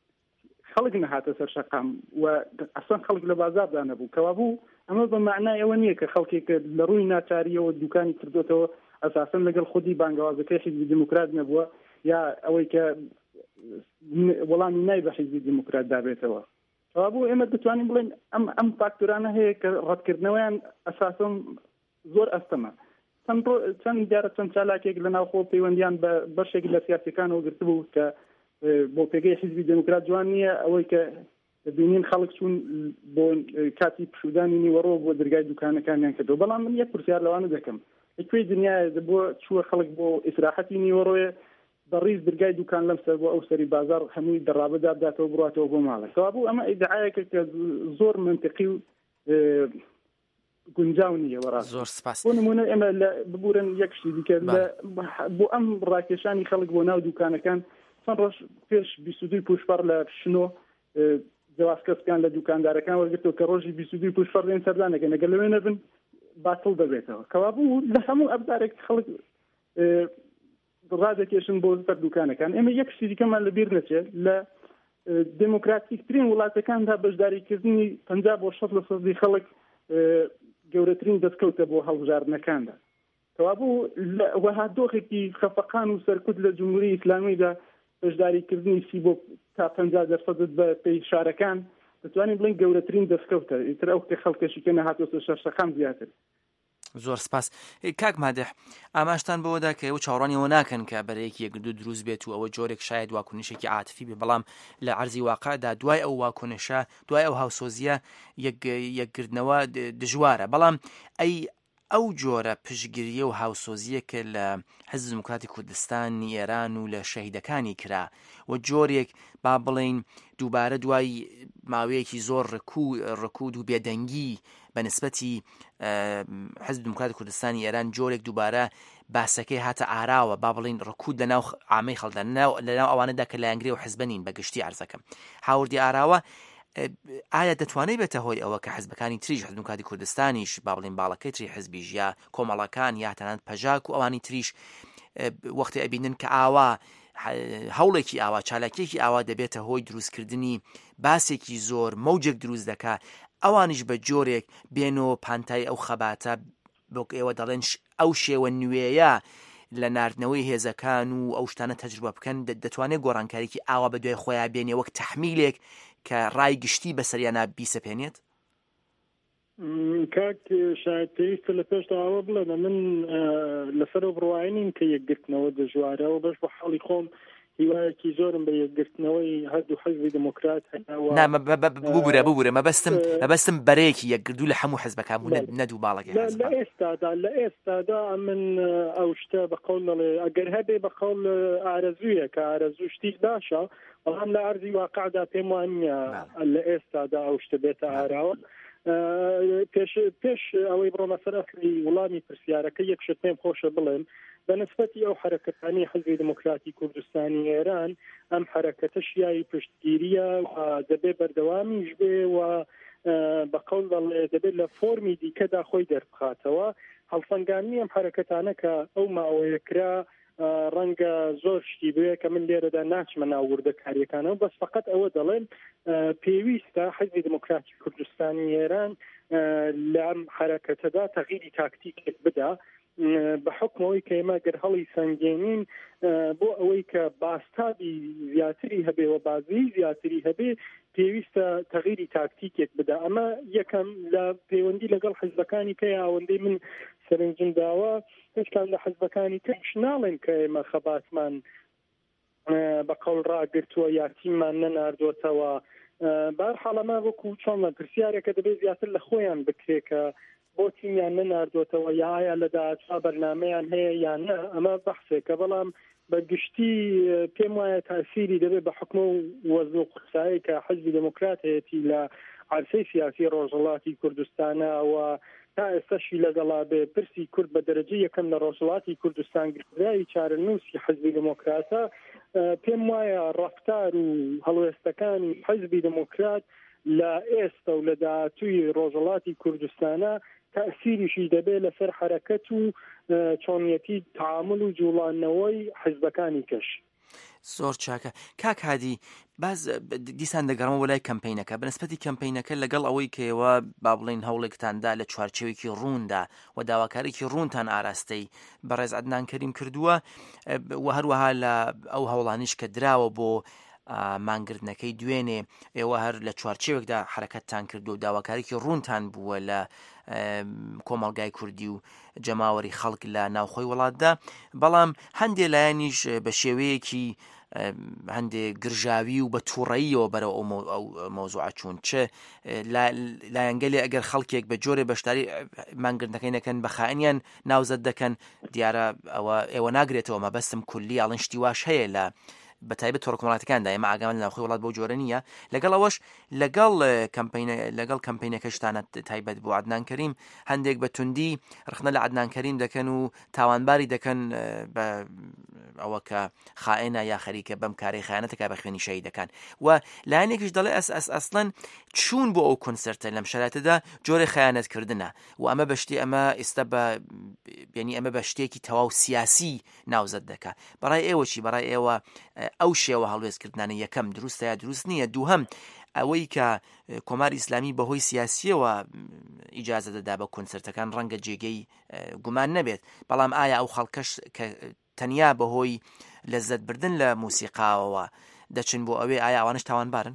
خەڵک نەهاتە سەر شەقام و ئەسڵان خەڵک لە بازاردا نەبوو کەوا بوو ئەمە بە معنای ئەوە نییە کە خەڵکێک لە ڕووی ناچاریەوە دوکانی کردوتەوە ئەساساً لەگەڵ خودی بانگەوازەکەی حیزبی دموکرات نەبووە یا ئەوەی کە وەڵامی نای بە حیزبی دموکرات دابێتەوە کەوا بوو ئێمە دەتوانین بڵێن ئەم ئەم فاکتورانە هەیە کە ڕەتکردنەوەیان ئەساساً زۆر ئەستەمە چەند دیارە چەند چالاکێک لە ناوخۆ پەیوەندیان بە بەشێک لە سیاسەکانەوە گرتبوو کە بۆ پێگەی حیزبی دموکرات جوان نییە ئەوەی کە بینین خەڵک چوون بۆ کاتی پشودانی نیوەڕۆ بۆ دەرگای دوکانەکانیان کردەوە. بەڵام من یەک پرسیار لەوانە دەکەم، کوێی دنیاە بۆ چووە خەڵک بۆ ئیسراحەتی نیوەڕۆیە بەڕیز دەرگای دوکان لەم سەر بۆ ئەو سەری بازار هەمووی دەڕابەدا بداتەوە بڕاتەوە بۆ ماڵە. کەوا بوو ئەمە ئیدعایەکە کە زۆر منطقی و گونجاو نییە. وەڕاست زۆر سپاس. بۆ نمونە ئێمە ببورن یەک شتی دیکە بۆ ئەم ڕاکێشانی خەڵک بۆ ناو دوکانەکان چەند ڕۆژ پێش بیست و دوو پوشپەڕ لە شنۆ جواسکەسکان لە دوکاندارەکان وەرگرتەوە کە ڕۆژی بیست و دوو پوشپەڕ لێن سەردانەکەن ئەگەر لەوێ نەبن باتڵ دەبێتەوە. کەوا بوو لە هەموو ئەبدارێک خەڵک ڕادەکێشن بۆ سەر دوکانەکان. ئێمە یەک شتی دیکەمان لەبیر نەچێت لە دموکراتیکترین وڵاتەکاندا بەشداریکردنی پەنجا بۆ شەد لە سەدی خەڵک گەورەترین دەستکەوتە بۆ هەڵبژاردنەکاندا. کەوا بوو وەها دۆخێکی خەفەقان و سەرکوت لە جمهوری ئیسلامیدا بەشداریکردنی سی بۆ تا پەنجا دەرسەدت بە پێی شارەکان دەتوانین بڵین گەورەترین دەستکەوتە. ئیتر ئەو کە خەڵکەشی کە نەهاتۆتە شەرشەقام زیاتر. زۆر سپاس. کاک مادح، ئاماشتان بەوەدا کە ئەو چاوەڕانیەوە ناکەن کە بەرەیەکی یەکگردو دروست بێت و ئەوە جۆرێک شاید واکنشێکی عاتفی بێ، بەڵام لە عەرزی واقعدا دوای ئەو واکنشە دوای ئەو هاوسۆزیە یەکگرتنەوە دژوارە. بەڵام ئەی ئەو جۆرە پشگیریە و هاوسۆزیە کە لە حیزب دموکراتی کوردستانی ئێران و لە شەهیدەکانی کرا و جۆرێک با بڵین دووبارە دوای ماوەیەکی زۆر ڕکود و بێدەنگی بەنسبەتی حیزب دموکراتی کوردستانی ئێران جۆرێک دووبارە باسەکەی هاتە ئاراوە، با بڵین ڕکود لە ناو عامەی خەڵدا لەناو ئەوانەدا کە لە ئەنگرێ و حیزبەنین بەگشتی عەرزەکەم هاوردی ئاراوە. ئایا دەتوانێت بێتە هۆی ئەوە کە حیزبەکانی تریش حیزب دموکراتی کوردستانیش با بڵین باڵەکەی تری حیزبیش یا کۆمەڵەکان یا تەنانەت پەژاک و ئەوانی تریش وەختی ئەبینن کە ئاوا هەوڵێکی ئاوا چالاکیێکی ئاوا دەبێتە هۆی دروستکردنی باسێکی زۆر مەوجێک دروست دەکا، ئەوانیش بە جۆرێک بێنەوە پانتای ئەو خەباتە بۆ ئێوە دەڵێن ئەو شێوە نوێیە لە ناردنەوەی هێزەکان و ئەو شتانە تەجروبە بکەن دەتوانێت گۆڕانکاریکی ئاوا بە دوای خۆیان بێنێ وەک تەحمیلێک کە ڕای گشتی بەسەریانە بیسەپێنێت. کاک شاید پێویستە لە پێش ئەوە بڵێ من لەسەر بڕواینین کە یەکگرتنەوە دەژوارەوە بەش بە حاڵی خۆم هیوایەکی زۆرم بە یەکگرتنەوەی هەردوو حیزبی دموکرات ببوورە ببوورە مەبەستم مەبەستم بەرەیەکی یەکگردوو لە هەموو حیزبەکان بوو نەدوو باڵەکە. لە ئێستادا لە ئێستادا من ئەو شتە بەقەول دەڵێ ئەگەر هەبێ بەقەول ئارەزوویە کە ئارەزوو شتی باشە، بەڵام لە عەرزی واقعدا پێم وانە لە ئێستادا ئەو شتە بێتە ئاراوە. پێش پێش ئەوەی بڕۆمە سەر ئەسڵی وڵامی پرسیارەکە یەک شت پێم خۆشە بڵێم بەنسبەتی ئەو حرەکەتانی حیزبی دموکراتی کوردستانی ئێران ئەم حرەکەتە شیایی پشتگیریە و دەبێ بەردەوامیش بێ و بەقەول دەڵێ دەبێت لە فۆرمی دیکەدا خۆی دەربخاتەوە. هەڵسەنگاندنی ئەم حرەکەتانە کە ئەو ماوەیە کرا ڕەنگە زۆر شتی بوێ کە من لێرەدا ناچمە ناو وردەکاریەکانەوە، بەس فقط ئەوە دەڵێن پێویستە حیزبی دموکراتی کوردستانی ئێران لە ئەم حرەکەتەدا تەغییری تاکتیکێک بدا بە حکمەوەی کە ئێمە گەر هەڵی سەنگێنین بۆ ئەوەی کە باستابی زیاتری هەبێ و بازی زیاتری هەبێ پێویستە تەغییری تاکتیکێک بدا. ئەمە یەکەم لە پەیوەندی لەگەڵ حیزبەکانی کە ئەوەندەی من سەرنجم داوە هیچکان لە حیزبەکانی ترش ناڵێن کە ئێمە خەباتمان بەقەول ڕاگرتووە یا تیممان نەناردووەتەوە. بەهەرحاڵ ئەمە وەکو چۆن پرسیارێکە دەبێت زیاتر لە خۆیان بکرێ کە بۆ تیمیان نەناردووەتەوە یا ئایا لە داهاتووە بەرنامەیان هەیە یان نە، ئەمە بەحسێکە. بەڵام بەگشتی پێم وایە تاسیری دەبێت بە حکمە و وەزن و قورسایی کە حیزبی دموکرات هەیەتی لە عەرسەی سیاسی ڕۆژهەڵاتی کوردستانەوە تا ئێستاشی لەگەڵا بێ پرسی کورد بە دەرەجەی یەکەم لە ڕۆژهەڵاتی کوردستان گرایی چارەنووسی حیزبی دموکراتە. پێم وایە ڕەفتار و هەڵوێستەکانی حیزبی دموکرات لە ئێستا و لە داهاتووی ڕۆژهەڵاتی کوردستانە تأثیریشی دەبێت لەسەر حرەکەت و چۆنیەتی تعامل و جوڵانەوەی حیزبەکانی کەش. زۆر چاکە. کاک هادی باز دیسان دەگەڕمەوە لای کەمپینەکە بەنسبەتی کەمپینەکە لەگەڵ ئەوەی کەەوە با بڵین هەوڵێکتاندا لە چوارچێوێکی ڕووندا و داواکارێکی ڕوونتان ئاراستەی بەڕێز عەدنان کەریم کردووە و هەروەها لە ئەو هەوڵانیش کە دراوە بۆ مانگرتنەکەی دوێنێ ئێوە هەر لە چوارچێوێکدا حرەکەتتان کردو و داواکاریی ڕوونتان بووە لە کۆمەڵگای کوردی و جەماوەری خەڵک لە ناوخۆی وڵاتدا، بەڵام هەندێک لایەنیش بە شێوەیەکی هەندێک گرژاوی و بە تووڕەییەوە بەرەو ئەو مۆزوعە چوون چ لایەنگەلێ ئەگەر خەڵکێک بە جۆرێ بەشداری مانگرتنەکەی نەکەن بە خائینیان ناوزەت دەکەن، دیارە ئەوە ئێوە ناگرێتەوە مەبەستم کولی ئاڵن شتی واش هەیە لە بەتایبەت تۆڕە کۆمەڵاتەکاندا ئێمە ئاگامان لە ناوخۆی وڵات بۆ جۆرە نییە. لەگەڵ ئەوەش لەگەڵ لەگەڵ کەمپینەکەشتانە تایبەت بۆ عەدنان کەریم هەندێک بە توندی ڕخنە لە عەدنان کەریم دەکەن و تاوانباری دەکەن بە ئەوە کە خائینە یا خەریکە بەم کارەی خیانەتەکە بە خوێنی شەهید دەکەن. و لایەنێکیش دەڵێ ئەس ئەس ئەسڵەن چوون بۆ ئەو کۆنسەرتە لەم شەرایەتەدا جۆرە خیانەتکردنە و ئەمە بەشتی ئەمە ئێستا بە یعنی ئەمە بە شتێکی تەواو سیاسی ناوزەت دەکات. بەڕای ئێوە چی؟ بەڕای ئێوە ئەو شێوە هەڵوێستکردنە یەکەم دروستە یا دروست نییە؟ دووهەم ئەوەی کە کۆماری ئیسلامی بەهۆی سیاسیەوە ئیجازە دەدا بە کۆنسەرتەکان ڕەنگە جێگەی گومان نەبێت، بەڵام ئایا ئەو خەڵکەش کە تەنیا بەهۆی لەزەت بردن لە موسیقاوەوە دەچن بۆ ئەوێ ئایا ئەوانش تاوانبارن؟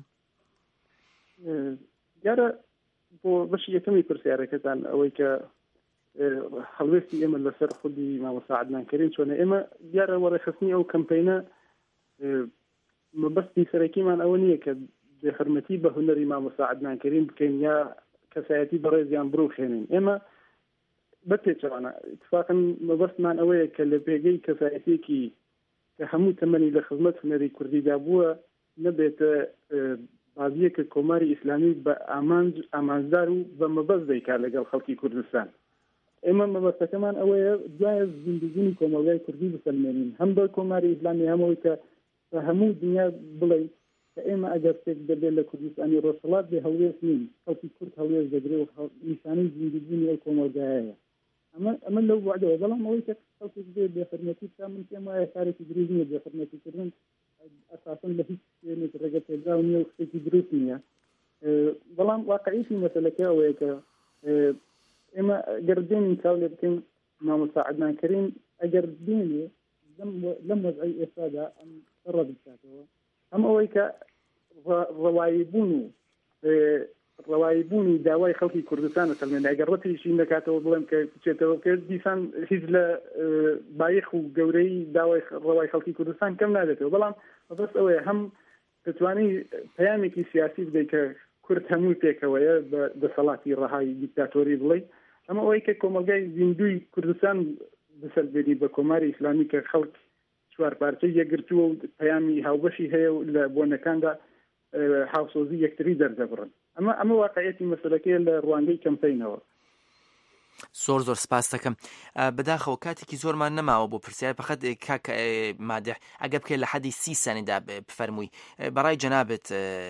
دیارە بۆ بەشی یەکەمی پرسیارەکەتان ئەوەی کە هەڵوێستی ئێمە لەسەر خودی مامۆستا عەدنان کەریم چۆنە، ئێمە دیارە وەڕێخستنی ئەو کەمپینە مەبەستی سەرەکیمان ئەوە نییە کە بێحرمەتی بە هونەری مامۆستا عەدنان کەریم بکەین یا کەسایەتی بەڕێزیان بڕوخێنین. ئێمە بە پێچەوانە اتفاقاً مەبەستمان ئەوەیە کە لە پێگەی کەسایەتێکی کە هەموو تەمەنی لە خزمەت هونەری کوردیدا بووە نەبێتە بازیە کە کۆماری ئیسلامی بە ئامانج ئامانجدار و بە مەبەست دەیکات لەگەڵ خەڵکی کوردستان. ئێمە مەبەستەکەمان ئەوەیە دوایە زیندگینی کۆمەڵگای کوردی بسەلمێنین، هەم بە کۆماری ئیسلامی هەمەوەی کە بە هەموو دنیا بڵێ کە ئێمە ئەگەر شتێک دەبێت لە کوردستانی ڕۆژهەڵات بێ هەڵوێست نین، خەڵکی کورد هەڵوێست دەگرێت و نیشانەی زیندگینی ئەو کۆمەڵگایەیە. ئەمە ئەمە لەو وعدەوە، بەڵام ئەوەی کە خەڵکێک بێ بێحرمەتی بکات من پێم وایە کارێکی دروست نییە. بێحرمەتیکردن ئەساساً لە هیچ شوێنێک ڕێگە پێدراو نییە و شتێکی دروست نییە. بەڵام واقعیەتی مەسەلەکە ئەوەیە کە ئێمە ئەگەر دێنین چاو لێ بکەین مامۆستا عەدنان کەریم ئەگەر دێنێ لەم وەزعی ئێستادا ئەم ڕەت بکاتەوە، ئەم ئەوەی کە ڕەواییبوون و ڕەواییبوون و داوای خەڵکی کوردستان دەسەلمێنێ، ئەگەر ڕەتیشی نەکاتەوە بڵێم کە بچێتەوە کە دیسان هیچ لە بایەخ و گەورەی داوای ڕەوای خەڵکی کوردستان کەم نادێتەوە. بەڵام بەس ئەوەیە هەم دەتوانی پەیامێکی سیاسی بدەیت کە کورد هەموو پێکەوەیە بە دەسەڵاتی ڕەهای دیکتاتۆری بڵێ، ئەمە ئەوەی کە کۆمەلگای زیندوی کوردستان بسەلبێنی بە کۆماری ئیسلامی کە خەڵک چوار پارچەی یەکگرتووە و پەیامی هاوبەشی هەیە و لە بۆنەکاندا هاوسۆزی یەکتری دەردەبڕن. ئەمە ئەمە واقعیەتی مەسەلەکەیە لە ڕوانگەی کەمپینەوە. زۆر زۆر سپاس دەکەم. بەداخەوە کاتێکی زۆرمان نەماوە بۆ پرسیار فقط کاک مادح ئەگەر بکەیت لە حەدی سی سانیدا بفەرمووی بەڕای جەنابەت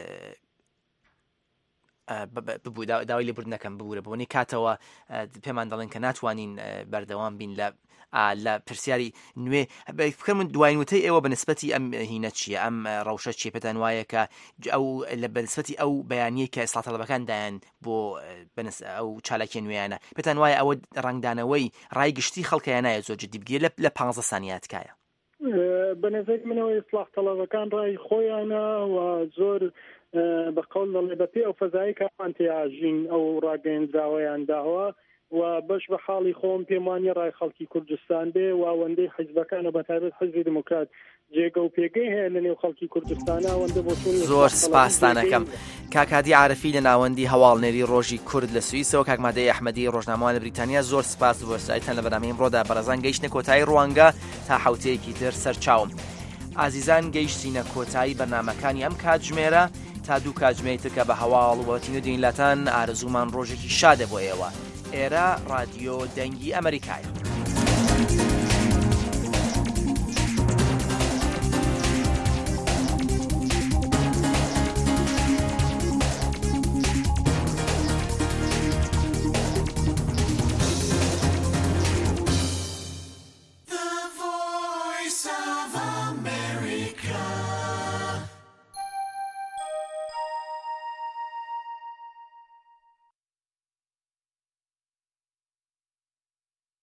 ببوو داوای لێبوردنەکەم ببوورە بۆنی کاتەوە پێمان دەڵێن کە ناتوانین بەردەوام بین لە لە پرسیاری نوێ. بکەم من دوایین وتەی ئێوە بەنسبەتی ئەم هینە چییە؟ ئەم ڕەوشە چیە؟ پێتان وایە کە ئەو لە بەنسبەتی ئەو بەیانیە کە ئێستا تەڵەبەکان دایان بۆ ئەو چالاکی نوێیانە، پێتان وایە ئەوە ڕنگدانەوەی ڕای گشتی خەڵکیان نایە زۆر جدی بگیرێت لە پانزە سانیات تکایە؟ بە نظر منەوەی ئیسلاح تەڵەبەکان ڕای خۆیانە و زۆر بە قەول دەڵێ بە پێ ئەو فەزایی کەمان تێئاژین ئەو ڕاگەیەندراوەیان داوە و بەش بە حاڵی خۆم پێم وانیە ڕای خەڵکی کوردستان بێ و ئەوەندەی حیزبەکانە بەتایبەت حیزبی دموکرات جێگە و پێگەی هەیە لە نێو خەڵکی کوردستانە ئەوەندە بۆ زۆر سپاسدانەکەم. کاکادی عارفی لە ناوەندی هەواڵنێری ڕۆژی کورد لە سوئیسەوە، کاک مادەی ئەحمەدی ڕۆژنامەوان لە بریتانیا، زۆر سپاس بۆ سایتان لە بەرنامەی ئەمڕۆدا. بەڕێزان گەیشتنە کۆتایی ڕوانگە تا حوتەیەکی تر سەرچاوم. ئازیزان گەیشتینە کۆتایی بەرنامەکانی ئەم کاتژمێرە تا دوو کاتژمێری تر کە بە هەواڵ و بەتین و دینلاتان ئارزومان ڕۆژێکی شادە بۆ ئێوە. ئێرە رادیۆ دەنگی ئەمریکایە.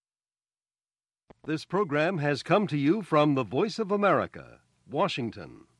This program has come to you from the Voice of America, Washington.